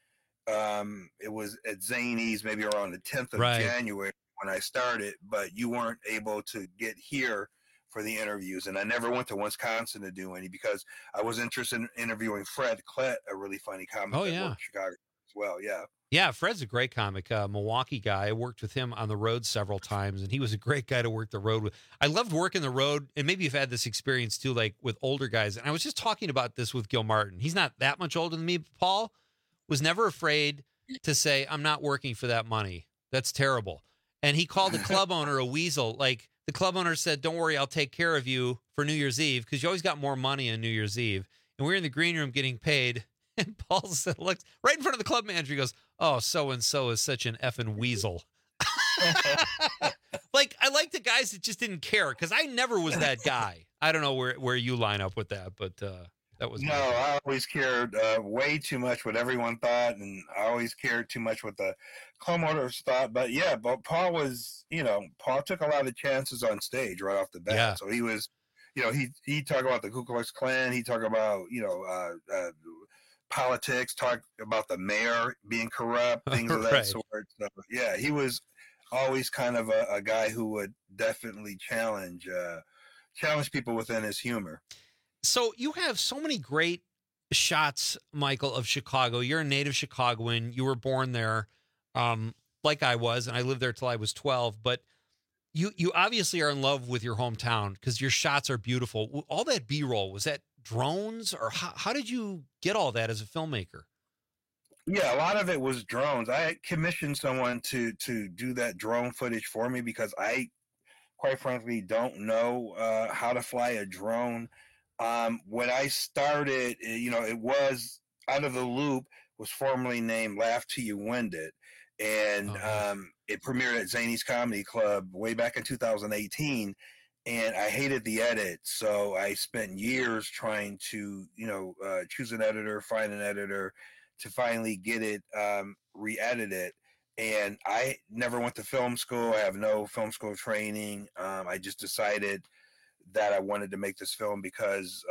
it was at Zanies maybe around the 10th of Right. January when I started, but you weren't able to get here for the interviews. And I never went to Wisconsin to do any because I was interested in interviewing Fred Klett, a really funny comic Oh, that yeah. worked in Chicago as well. Yeah. Yeah, Fred's a great comic, Milwaukee guy. I worked with him on the road several times, and he was a great guy to work the road with. I loved working the road, and maybe you've had this experience too, like with older guys. And I was just talking about this with Gil Martin. He's not that much older than me, but Paul was never afraid to say, I'm not working for that money. That's terrible. And he called the club owner a weasel. Like, the club owner said, don't worry, I'll take care of you for New Year's Eve, because you always got more money on New Year's Eve. And we were in the green room getting paid. And Paul said, look, right in front of the club manager, he goes, oh, so-and-so is such an effing weasel. Like, I like the guys that just didn't care, because I never was that guy. I don't know where you line up with that, but that was No, I always cared way too much what everyone thought, and I always cared too much what the club owners thought. But yeah, but Paul was, Paul took a lot of chances on stage right off the bat. Yeah. So he was, he talked about the Ku Klux Klan. He talked about, politics, talked about the mayor being corrupt, things of that Right. sort. So, yeah, he was always kind of a guy who would definitely challenge people within his humor. So you have so many great shots, Michael, of Chicago. You're a native Chicagoan. You were born there, like I was, and I lived there till I was 12. But you obviously are in love with your hometown because your shots are beautiful. All that B-roll, was that drones, or how did you get all that as a filmmaker? Yeah, a lot of it was drones. I commissioned someone to do that drone footage for me because I, quite frankly, don't know how to fly a drone. When I started, it was Out of the Loop, was formerly named Laugh Till You Wind It. And it premiered at Zanies Comedy Club way back in 2018. And I hated the edit. So I spent years trying to, choose an editor, find an editor to finally get it re-edited. And I never went to film school. I have no film school training. I just decided that I wanted to make this film because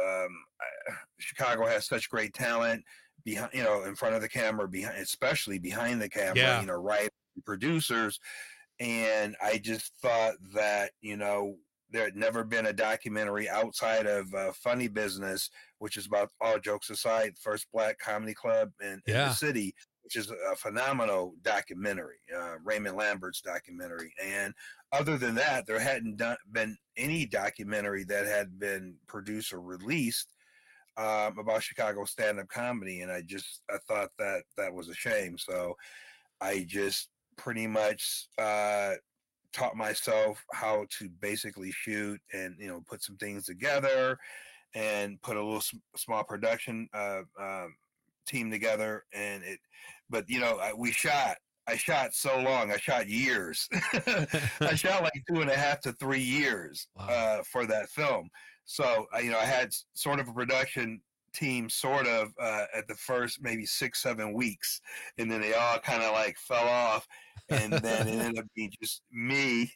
Chicago has such great talent behind, in front of the camera, especially behind the camera, Yeah. writers, producers. And I just thought that, there had never been a documentary outside of Funny Business, which is about, all jokes aside, first black comedy club in the city, which is a phenomenal documentary, Raymond Lambert's documentary. And other than that, there hadn't been any documentary that had been produced or released about Chicago stand-up comedy. And I thought that was a shame. So I just pretty much taught myself how to basically shoot and, put some things together and put a little small production team together. And I shot so long. I shot years. I shot like 2.5 to 3 years for that film. So, I had sort of a production team at the first maybe 6-7 weeks, and then they all kind of like fell off, and then it ended up being just me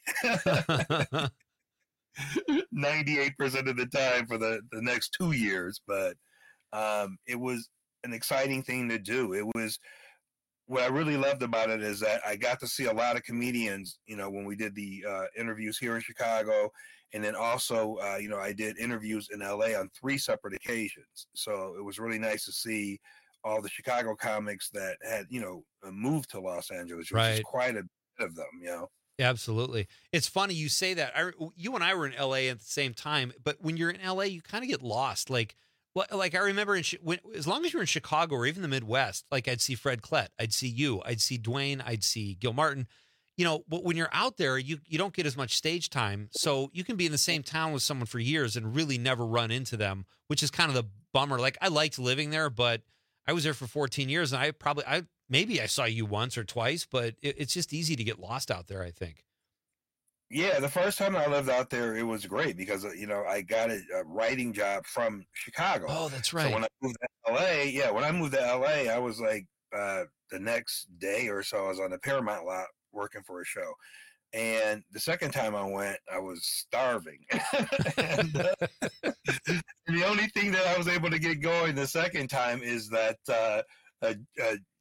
98% of the time for the next 2 years. But it was an exciting thing to do. It was, what I really loved about it is that I got to see a lot of comedians, when we did the interviews here in Chicago. And then also, I did interviews in LA on 3 separate occasions. So it was really nice to see all the Chicago comics that had, moved to Los Angeles, which is quite a bit of them, Absolutely. It's funny you say that. You and I were in LA at the same time, but when you're in LA, you kind of get lost. Like I remember as long as you're in Chicago or even the Midwest, like I'd see Fred Klett, I'd see you, I'd see Dwayne, I'd see Gil Martin. But when you're out there, you don't get as much stage time. So you can be in the same town with someone for years and really never run into them, which is kind of the bummer. Like, I liked living there, but I was there for 14 years, and maybe I saw you once or twice, but it's just easy to get lost out there, I think. Yeah, the first time I lived out there, it was great because, I got a writing job from Chicago. Oh, that's right. So when I moved to LA, I was like, the next day or so, I was on the Paramount lot working for a show. And the second time I went, I was starving. And the only thing that I was able to get going the second time is that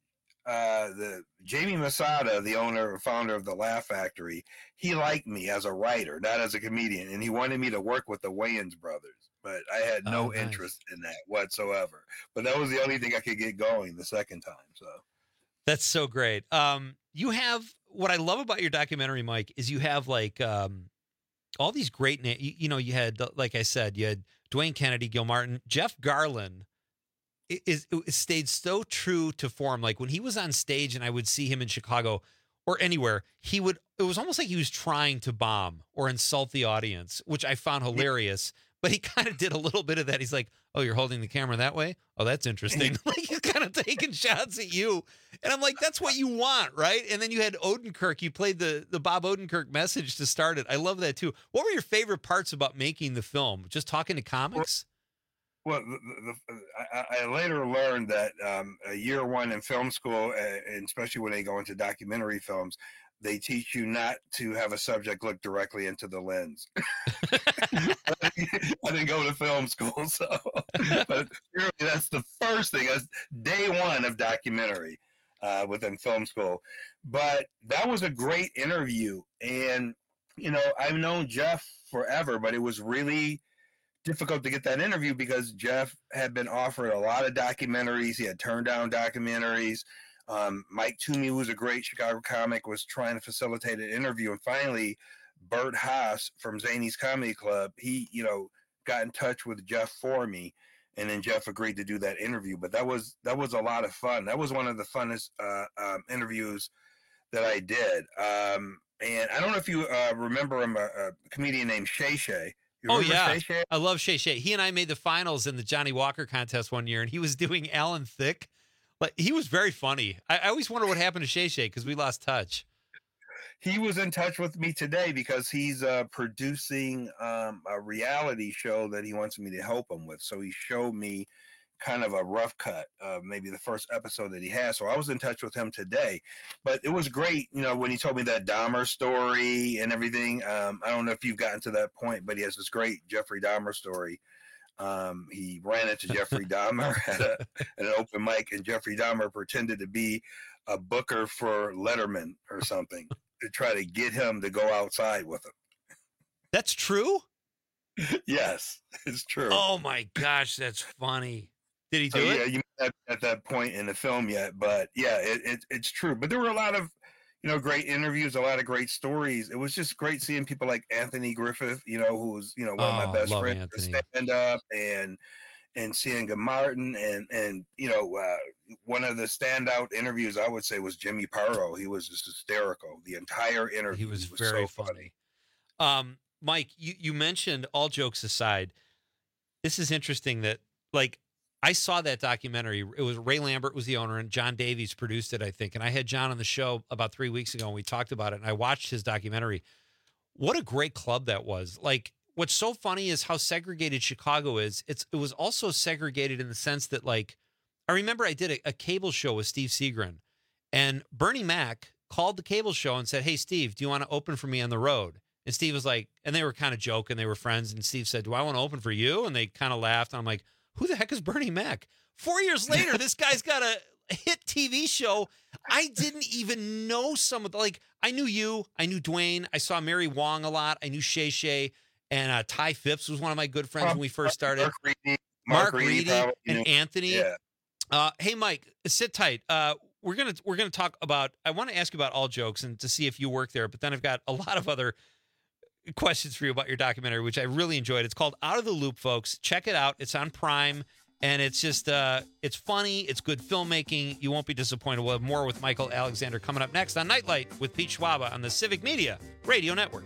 the Jamie Masada, the founder of the Laugh Factory, he liked me as a writer, not as a comedian, and he wanted me to work with the Wayans brothers. But I had no interest in that whatsoever. But that was the only thing I could get going the second time. So that's so great. You have, what I love about your documentary, Mike, is you have like all these great names. You had, like I said, you had Dwayne Kennedy, Gil Martin, Jeff Garlin. It stayed so true to form. Like when he was on stage and I would see him in Chicago or anywhere, it was almost like he was trying to bomb or insult the audience, which I found hilarious. But he kind of did a little bit of that. He's like, "Oh, you're holding the camera that way? Oh, that's interesting." Like he's kind of taking shots at you. And I'm like, that's what you want, right? And then you had Odenkirk. You played the Bob Odenkirk message to start it. I love that too. What were your favorite parts about making the film? Just talking to comics? Well, I later learned that year one in film school, and especially when they go into documentary films, they teach you not to have a subject look directly into the lens. I didn't go to film school, so but really that's the first thing. That's day one of documentary within film school. But that was a great interview, and I've known Jeff forever, but it was really difficult to get that interview because Jeff had been offered a lot of documentaries. He had turned down documentaries. Mike Toomey, who's a great Chicago comic, was trying to facilitate an interview, and finally Bert Haas from Zany's Comedy Club, he got in touch with Jeff for me, and then Jeff agreed to do that interview. But that was a lot of fun. That was one of the funnest interviews that I did. And I don't know if you remember him, a comedian named Shay Shay. Oh, yeah. Shay? I love Shay Shay. He and I made the finals in the Johnny Walker contest one year, and he was doing Alan Thicke. Like, he was very funny. I always wonder what happened to Shay Shay because we lost touch. He was in touch with me today because he's producing a reality show that he wants me to help him with. So he showed me kind of a rough cut of maybe the first episode that he has. So I was in touch with him today. But it was great, when he told me that Dahmer story and everything. I don't know if you've gotten to that point, but he has this great Jeffrey Dahmer story. He ran into Jeffrey Dahmer at an open mic, and Jeffrey Dahmer pretended to be a booker for Letterman or something to try to get him to go outside with him. That's true? Yes, it's true. Oh my gosh, that's funny. Did he do it? Yeah, you haven't at that point in the film yet, but yeah, it's true. But there were a lot of great interviews, a lot of great stories. It was just great seeing people like Anthony Griffith, who was one of my best friends, stand up, and seeing Martin, and one of the standout interviews I would say was Jimmy Pardo. He was just hysterical. The entire interview. He was very so funny. Mike, you mentioned, all jokes aside, this is interesting that, like, I saw that documentary. It was Ray Lambert was the owner, and John Davies produced it, I think. And I had John on the show about 3 weeks ago, and we talked about it, and I watched his documentary. What a great club that was. Like, what's so funny is how segregated Chicago is. It was also segregated in the sense that, like, I remember I did a cable show with Steve Seagren, and Bernie Mac called the cable show and said, "Hey, Steve, do you want to open for me on the road?" And Steve was like, and they were kind of joking. They were friends. And Steve said, "Do I want to open for you?" And they kind of laughed. And I'm like, who the heck is Bernie Mac? 4 years later, this guy's got a hit TV show. I didn't even know some of the, like, I knew you. I knew Dwayne. I saw Mary Wong a lot. I knew Shay Shay. And Ty Phipps was one of my good friends when we first started. Mark Reedy and Anthony. Yeah. Hey, Mike, sit tight. We're gonna talk about, I want to ask you about All Jokes and to see if you work there, but then I've got a lot of other questions for you about your documentary, which I really enjoyed. It's called Out of the Loop, folks. Check it out. It's on Prime, and it's just it's funny. It's good filmmaking. You won't be disappointed. We'll have more with Michael Alexander coming up next on Nightlight with Pete Schwaba on the Civic Media Radio Network.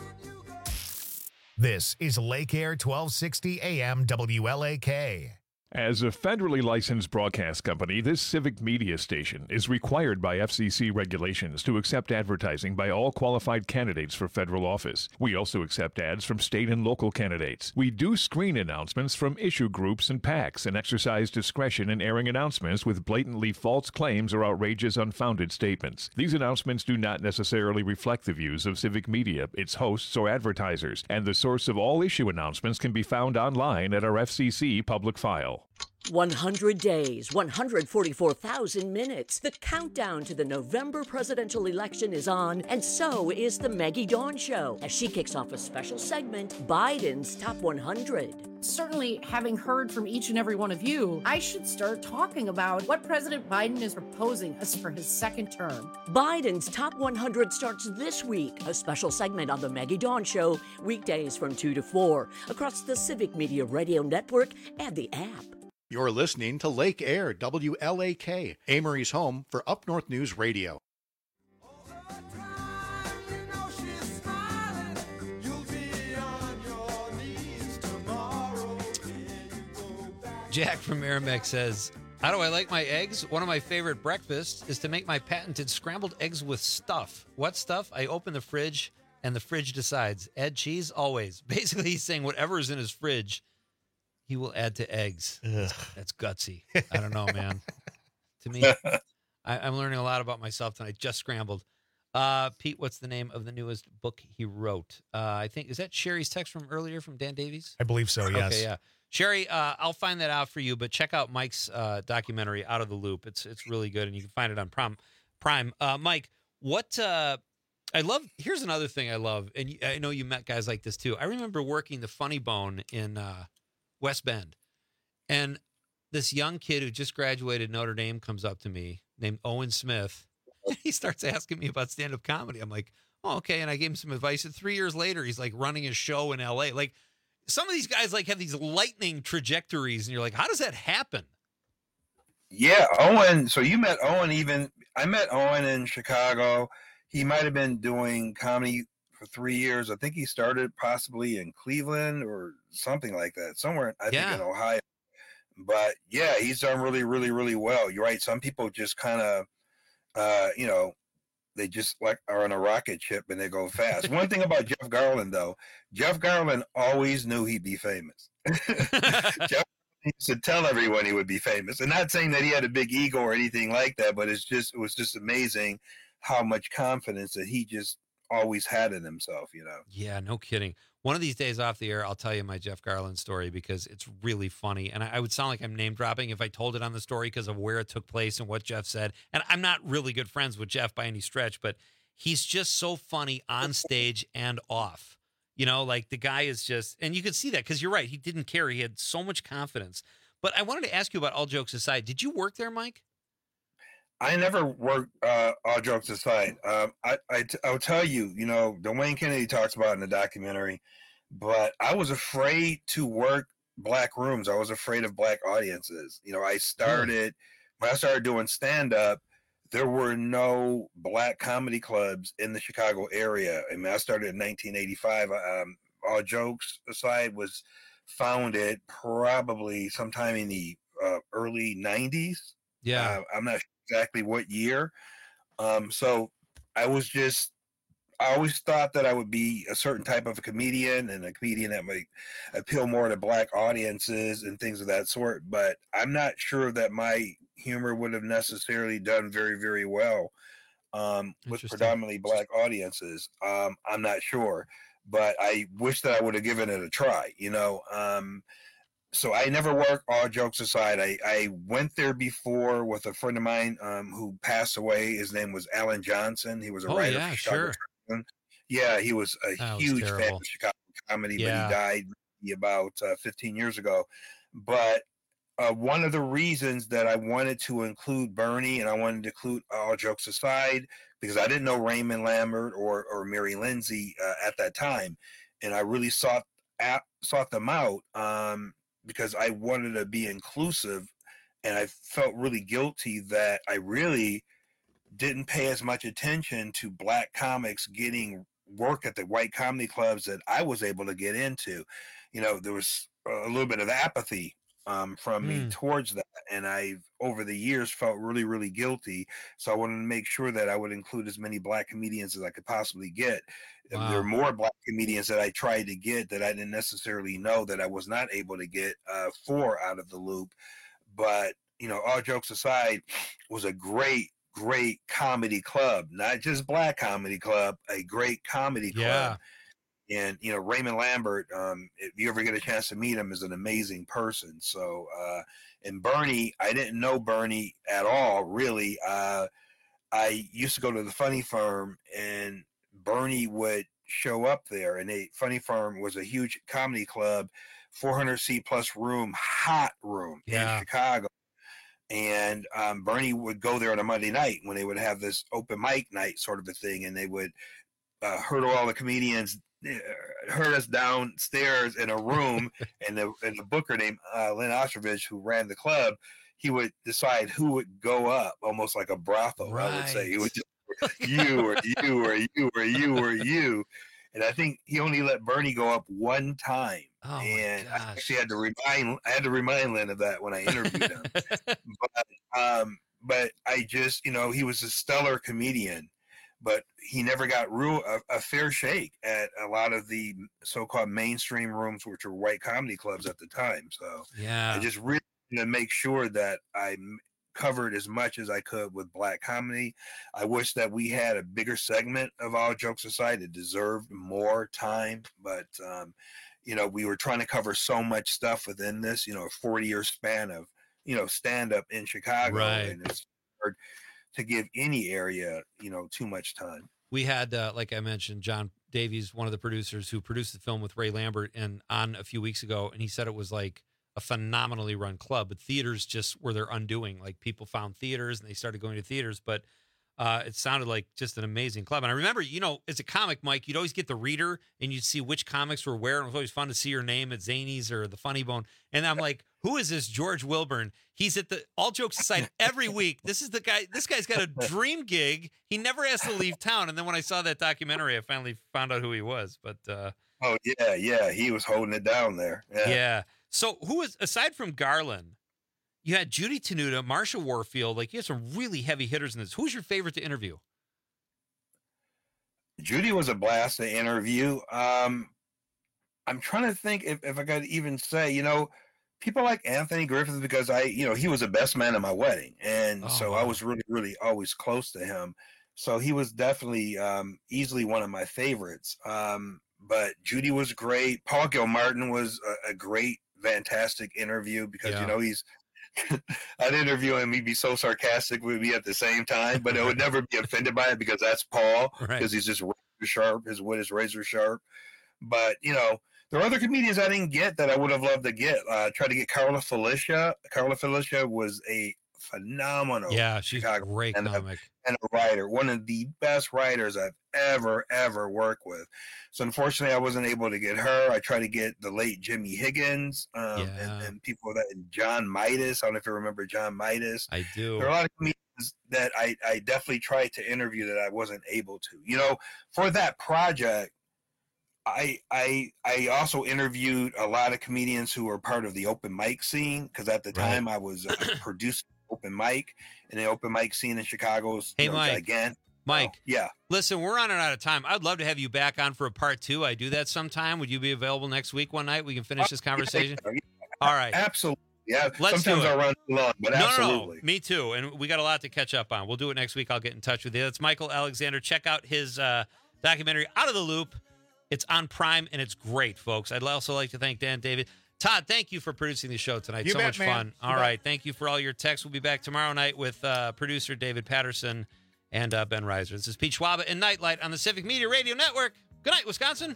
This is Lake Air 1260 AM WLAK. As a federally licensed broadcast company, this civic media station is required by FCC regulations to accept advertising by all qualified candidates for federal office. We also accept ads from state and local candidates. We do screen announcements from issue groups and PACs and exercise discretion in airing announcements with blatantly false claims or outrageous, unfounded statements. These announcements do not necessarily reflect the views of civic media, its hosts, or advertisers, and the source of all issue announcements can be found online at our FCC public file. 100 days, 144,000 minutes. The countdown to the November presidential election is on, and so is the Maggie Dawn Show, as she kicks off a special segment, Biden's Top 100. Certainly, having heard from each and every one of you, I should start talking about what President Biden is proposing us for his second term. Biden's Top 100 starts this week, a special segment on the Maggie Dawn Show, weekdays from 2 to 4, across the Civic Media Radio Network and the app. You're listening to Lake Air, WLAK, Amory's home for Up North News Radio. Jack from Merrimack says, how do I like my eggs? One of my favorite breakfasts is to make my patented scrambled eggs with stuff. What stuff? I open the fridge and the fridge decides. Add cheese? Always. Basically, he's saying whatever is in his fridge, he will add to eggs. Ugh. That's gutsy. I don't know, man. To me, I'm learning a lot about myself tonight. Just scrambled. Pete, what's the name of the newest book he wrote? I think, is that Sherry's text from earlier from Dan Davies? I believe so, yes. Okay, yeah. Sherry, I'll find that out for you, but check out Mike's documentary, Out of the Loop. It's really good, and you can find it on Prime. Mike, what I love, here's another thing I love, and I know you met guys like this too. I remember working the Funny Bone in West Bend, and this young kid who just graduated Notre Dame comes up to me named Owen Smith. He starts asking me about stand-up comedy. I'm like, oh, okay. And I gave him some advice. And 3 years later, he's like running a show in LA. Like, some of these guys like have these lightning trajectories, and you're like, how does that happen? Yeah, Owen. So you met Owen I met Owen in Chicago. He might have been doing comedy for 3 years. I think he started possibly in Cleveland or something like that, somewhere, I think in Ohio. But yeah, he's done really, really, really well. You're right. Some people just kind of, they just like are on a rocket ship and they go fast. One thing about Jeff Garlin, though, Jeff Garlin always knew he'd be famous. Jeff used to tell everyone he would be famous. And not saying that he had a big ego or anything like that, but it was just amazing how much confidence that he just always had in himself, Yeah, no kidding. One of these days off the air, I'll tell you my Jeff Garlin story because it's really funny. And I would sound like I'm name dropping if I told it on the story because of where it took place and what Jeff said. And I'm not really good friends with Jeff by any stretch, but he's just so funny on stage and off. Like the guy is just, and you can see that because you're right. He didn't care. He had so much confidence. But I wanted to ask you about, all jokes aside, did you work there, Mike? I never worked, all jokes aside. I'll tell you, the Wayne Kennedy talks about in the documentary, but I was afraid to work black rooms. I was afraid of black audiences. When I started doing stand-up, there were no black comedy clubs in the Chicago area. I mean, I started in 1985. All jokes aside was founded probably sometime in the early 90s. Yeah. I'm not sure exactly what year. So I always thought that I would be a certain type of a comedian, and a comedian that might appeal more to black audiences and things of that sort. But I'm not sure that my humor would have necessarily done very, very well with predominantly black audiences. I'm not sure, but I wish that I would have given it a try, So I never worked, all jokes aside. I went there before with a friend of mine who passed away. His name was Alan Johnson. He was a writer for Chicago Tribune. Yeah, he was a huge fan of Chicago comedy, but he died about 15 years ago. But one of the reasons that I wanted to include Bernie, and I wanted to include all jokes aside, because I didn't know Raymond Lambert or Mary Lindsay at that time, and I really sought them out because I wanted to be inclusive, and I felt really guilty that I really didn't pay as much attention to black comics getting work at the white comedy clubs that I was able to get into. There was a little bit of apathy from me towards that. And I've, over the years, felt really, really guilty. So I wanted to make sure that I would include as many Black comedians as I could possibly get. Wow. There are more Black comedians that I tried to get that I didn't necessarily know that I was not able to get for Out of the Loop. But, you know, all jokes aside, was a great comedy club, not just Black comedy club, a great comedy club. And, you know, Raymond Lambert, if you ever get a chance to meet him, is an amazing person. So, and Bernie, I didn't know Bernie at all, really. I used to go to the Funny Firm, and Bernie would show up there. And Funny Firm was a huge comedy club, 400-seat plus room, hot room in Chicago. And Bernie would go there on a Monday night when they would have this open mic night sort of a thing, and they would hurdle all the comedians, herd us downstairs in a room, and the booker named Len Ostrovich, who ran the club, he would decide who would go up, almost like a brothel. Right. I would say he would just you or you or you or you or you, and I think he only let Bernie go up one time. Oh, and I actually had to remind Len of that when I interviewed him. But I just, you know, he was a stellar comedian, but he never got a fair shake at a lot of the so-called mainstream rooms, which were white comedy clubs at the time. So I just really wanted to make sure that I covered as much as I could with Black comedy. I wish that we had a bigger segment of All Jokes Aside. It deserved more time, but you know, we were trying to cover so much stuff within this, you know, a 40-year span of, you know, stand-up in Chicago. Right. And it's hard to give any area, you know, too much time. We had, like I mentioned, John Davies, one of the producers who produced the film with Ray Lambert, and on a few weeks ago, and he said it was like a phenomenally run club, but theaters just were their undoing. Like, people found theaters and they started going to theaters, but it sounded like just an amazing club. And I remember, you know, as a comic, Mike, you'd always get the reader and you'd see which comics were where. And it was always fun to see your name at Zany's or the Funny Bone. And I'm like, who is this George Wilburn? He's at the All Jokes Aside every week. This is the guy. This guy's got a dream gig. He never has to leave town. And then when I saw that documentary, I finally found out who he was. But oh yeah, he was holding it down there. Yeah. So who is, aside from Garland, you had Judy Tenuta, Marsha Warfield. Like, you had some really heavy hitters in this. Who's your favorite to interview? Judy was a blast to interview. I'm trying to think if I could even say, you know, people like Anthony Griffith, because he was the best man at my wedding. And so I was really, really always close to him. So he was definitely easily one of my favorites. But Judy was great. Paul Gilmartin was a great, fantastic interview because, you know, he's, I'd interview him, he'd be so sarcastic with me at the same time, but I would never be offended by it because that's Paul, because he's just razor sharp. His wit is razor sharp. But, you know, there are other comedians I didn't get that I would have loved to get. Tried to get Carla Felicia. Carla Felicia was a phenomenal. Yeah, she's a great comic. And a writer, one of the best writers I've ever worked with. So unfortunately, I wasn't able to get her. I tried to get the late Jimmy Higgins and people that, and John Midas. I don't know if you remember John Midas. I do. There are a lot of comedians that I definitely tried to interview that I wasn't able to. You know, for that project, I also interviewed a lot of comedians who were part of the open mic scene, because at the time I was producing open mic, and the open mic scene in Chicago is gigantic. Mike, yeah. Listen, we're running out of time. I'd love to have you back on for a part 2. I do that sometime. Would you be available next week one night? We can finish this conversation. All right. Absolutely. Yeah. Let's Sometimes do it. I run too long, but absolutely. No. Me too. And we got a lot to catch up on. We'll do it next week. I'll get in touch with you. That's Michael Alexander. Check out his documentary, Out of the Loop. It's on Prime, and it's great, folks. I'd also like to thank Dan David. Todd, thank you for producing the show tonight. You so bet, much man. fun. All right. Thank you for all your texts. We'll be back tomorrow night with producer David Patterson and Ben Reiser. This is Pete Schwaba and Nightlight on the Civic Media Radio Network. Good night, Wisconsin.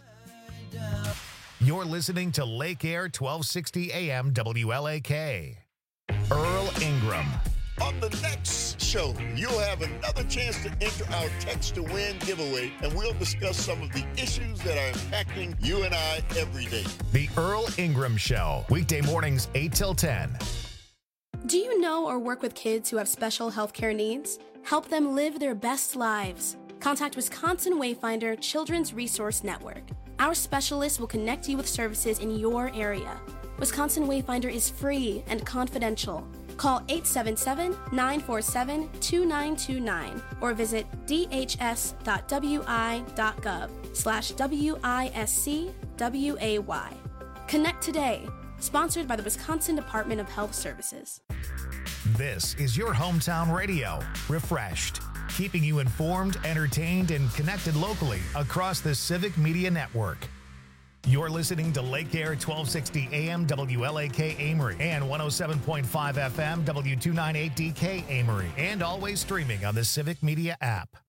You're listening to Lake Air 1260 AM WLAK. Earl Ingram. On the next show, you'll have another chance to enter our Text to Win giveaway, and we'll discuss some of the issues that are impacting you and I every day. The Earl Ingram Show, weekday mornings 8 till 10. Do you know or work with kids who have special healthcare needs? Help them live their best lives. Contact Wisconsin Wayfinder Children's Resource Network. Our specialists will connect you with services in your area. Wisconsin Wayfinder is free and confidential. Call 877-947-2929 or visit dhs.wi.gov/WISCWAY. Connect today. Sponsored by the Wisconsin Department of Health Services. This is your hometown radio, refreshed, keeping you informed, entertained, and connected locally across the Civic Media Network. You're listening to Lake Air 1260 AM WLAK Amory and 107.5 FM W298DK Amory, and always streaming on the Civic Media app.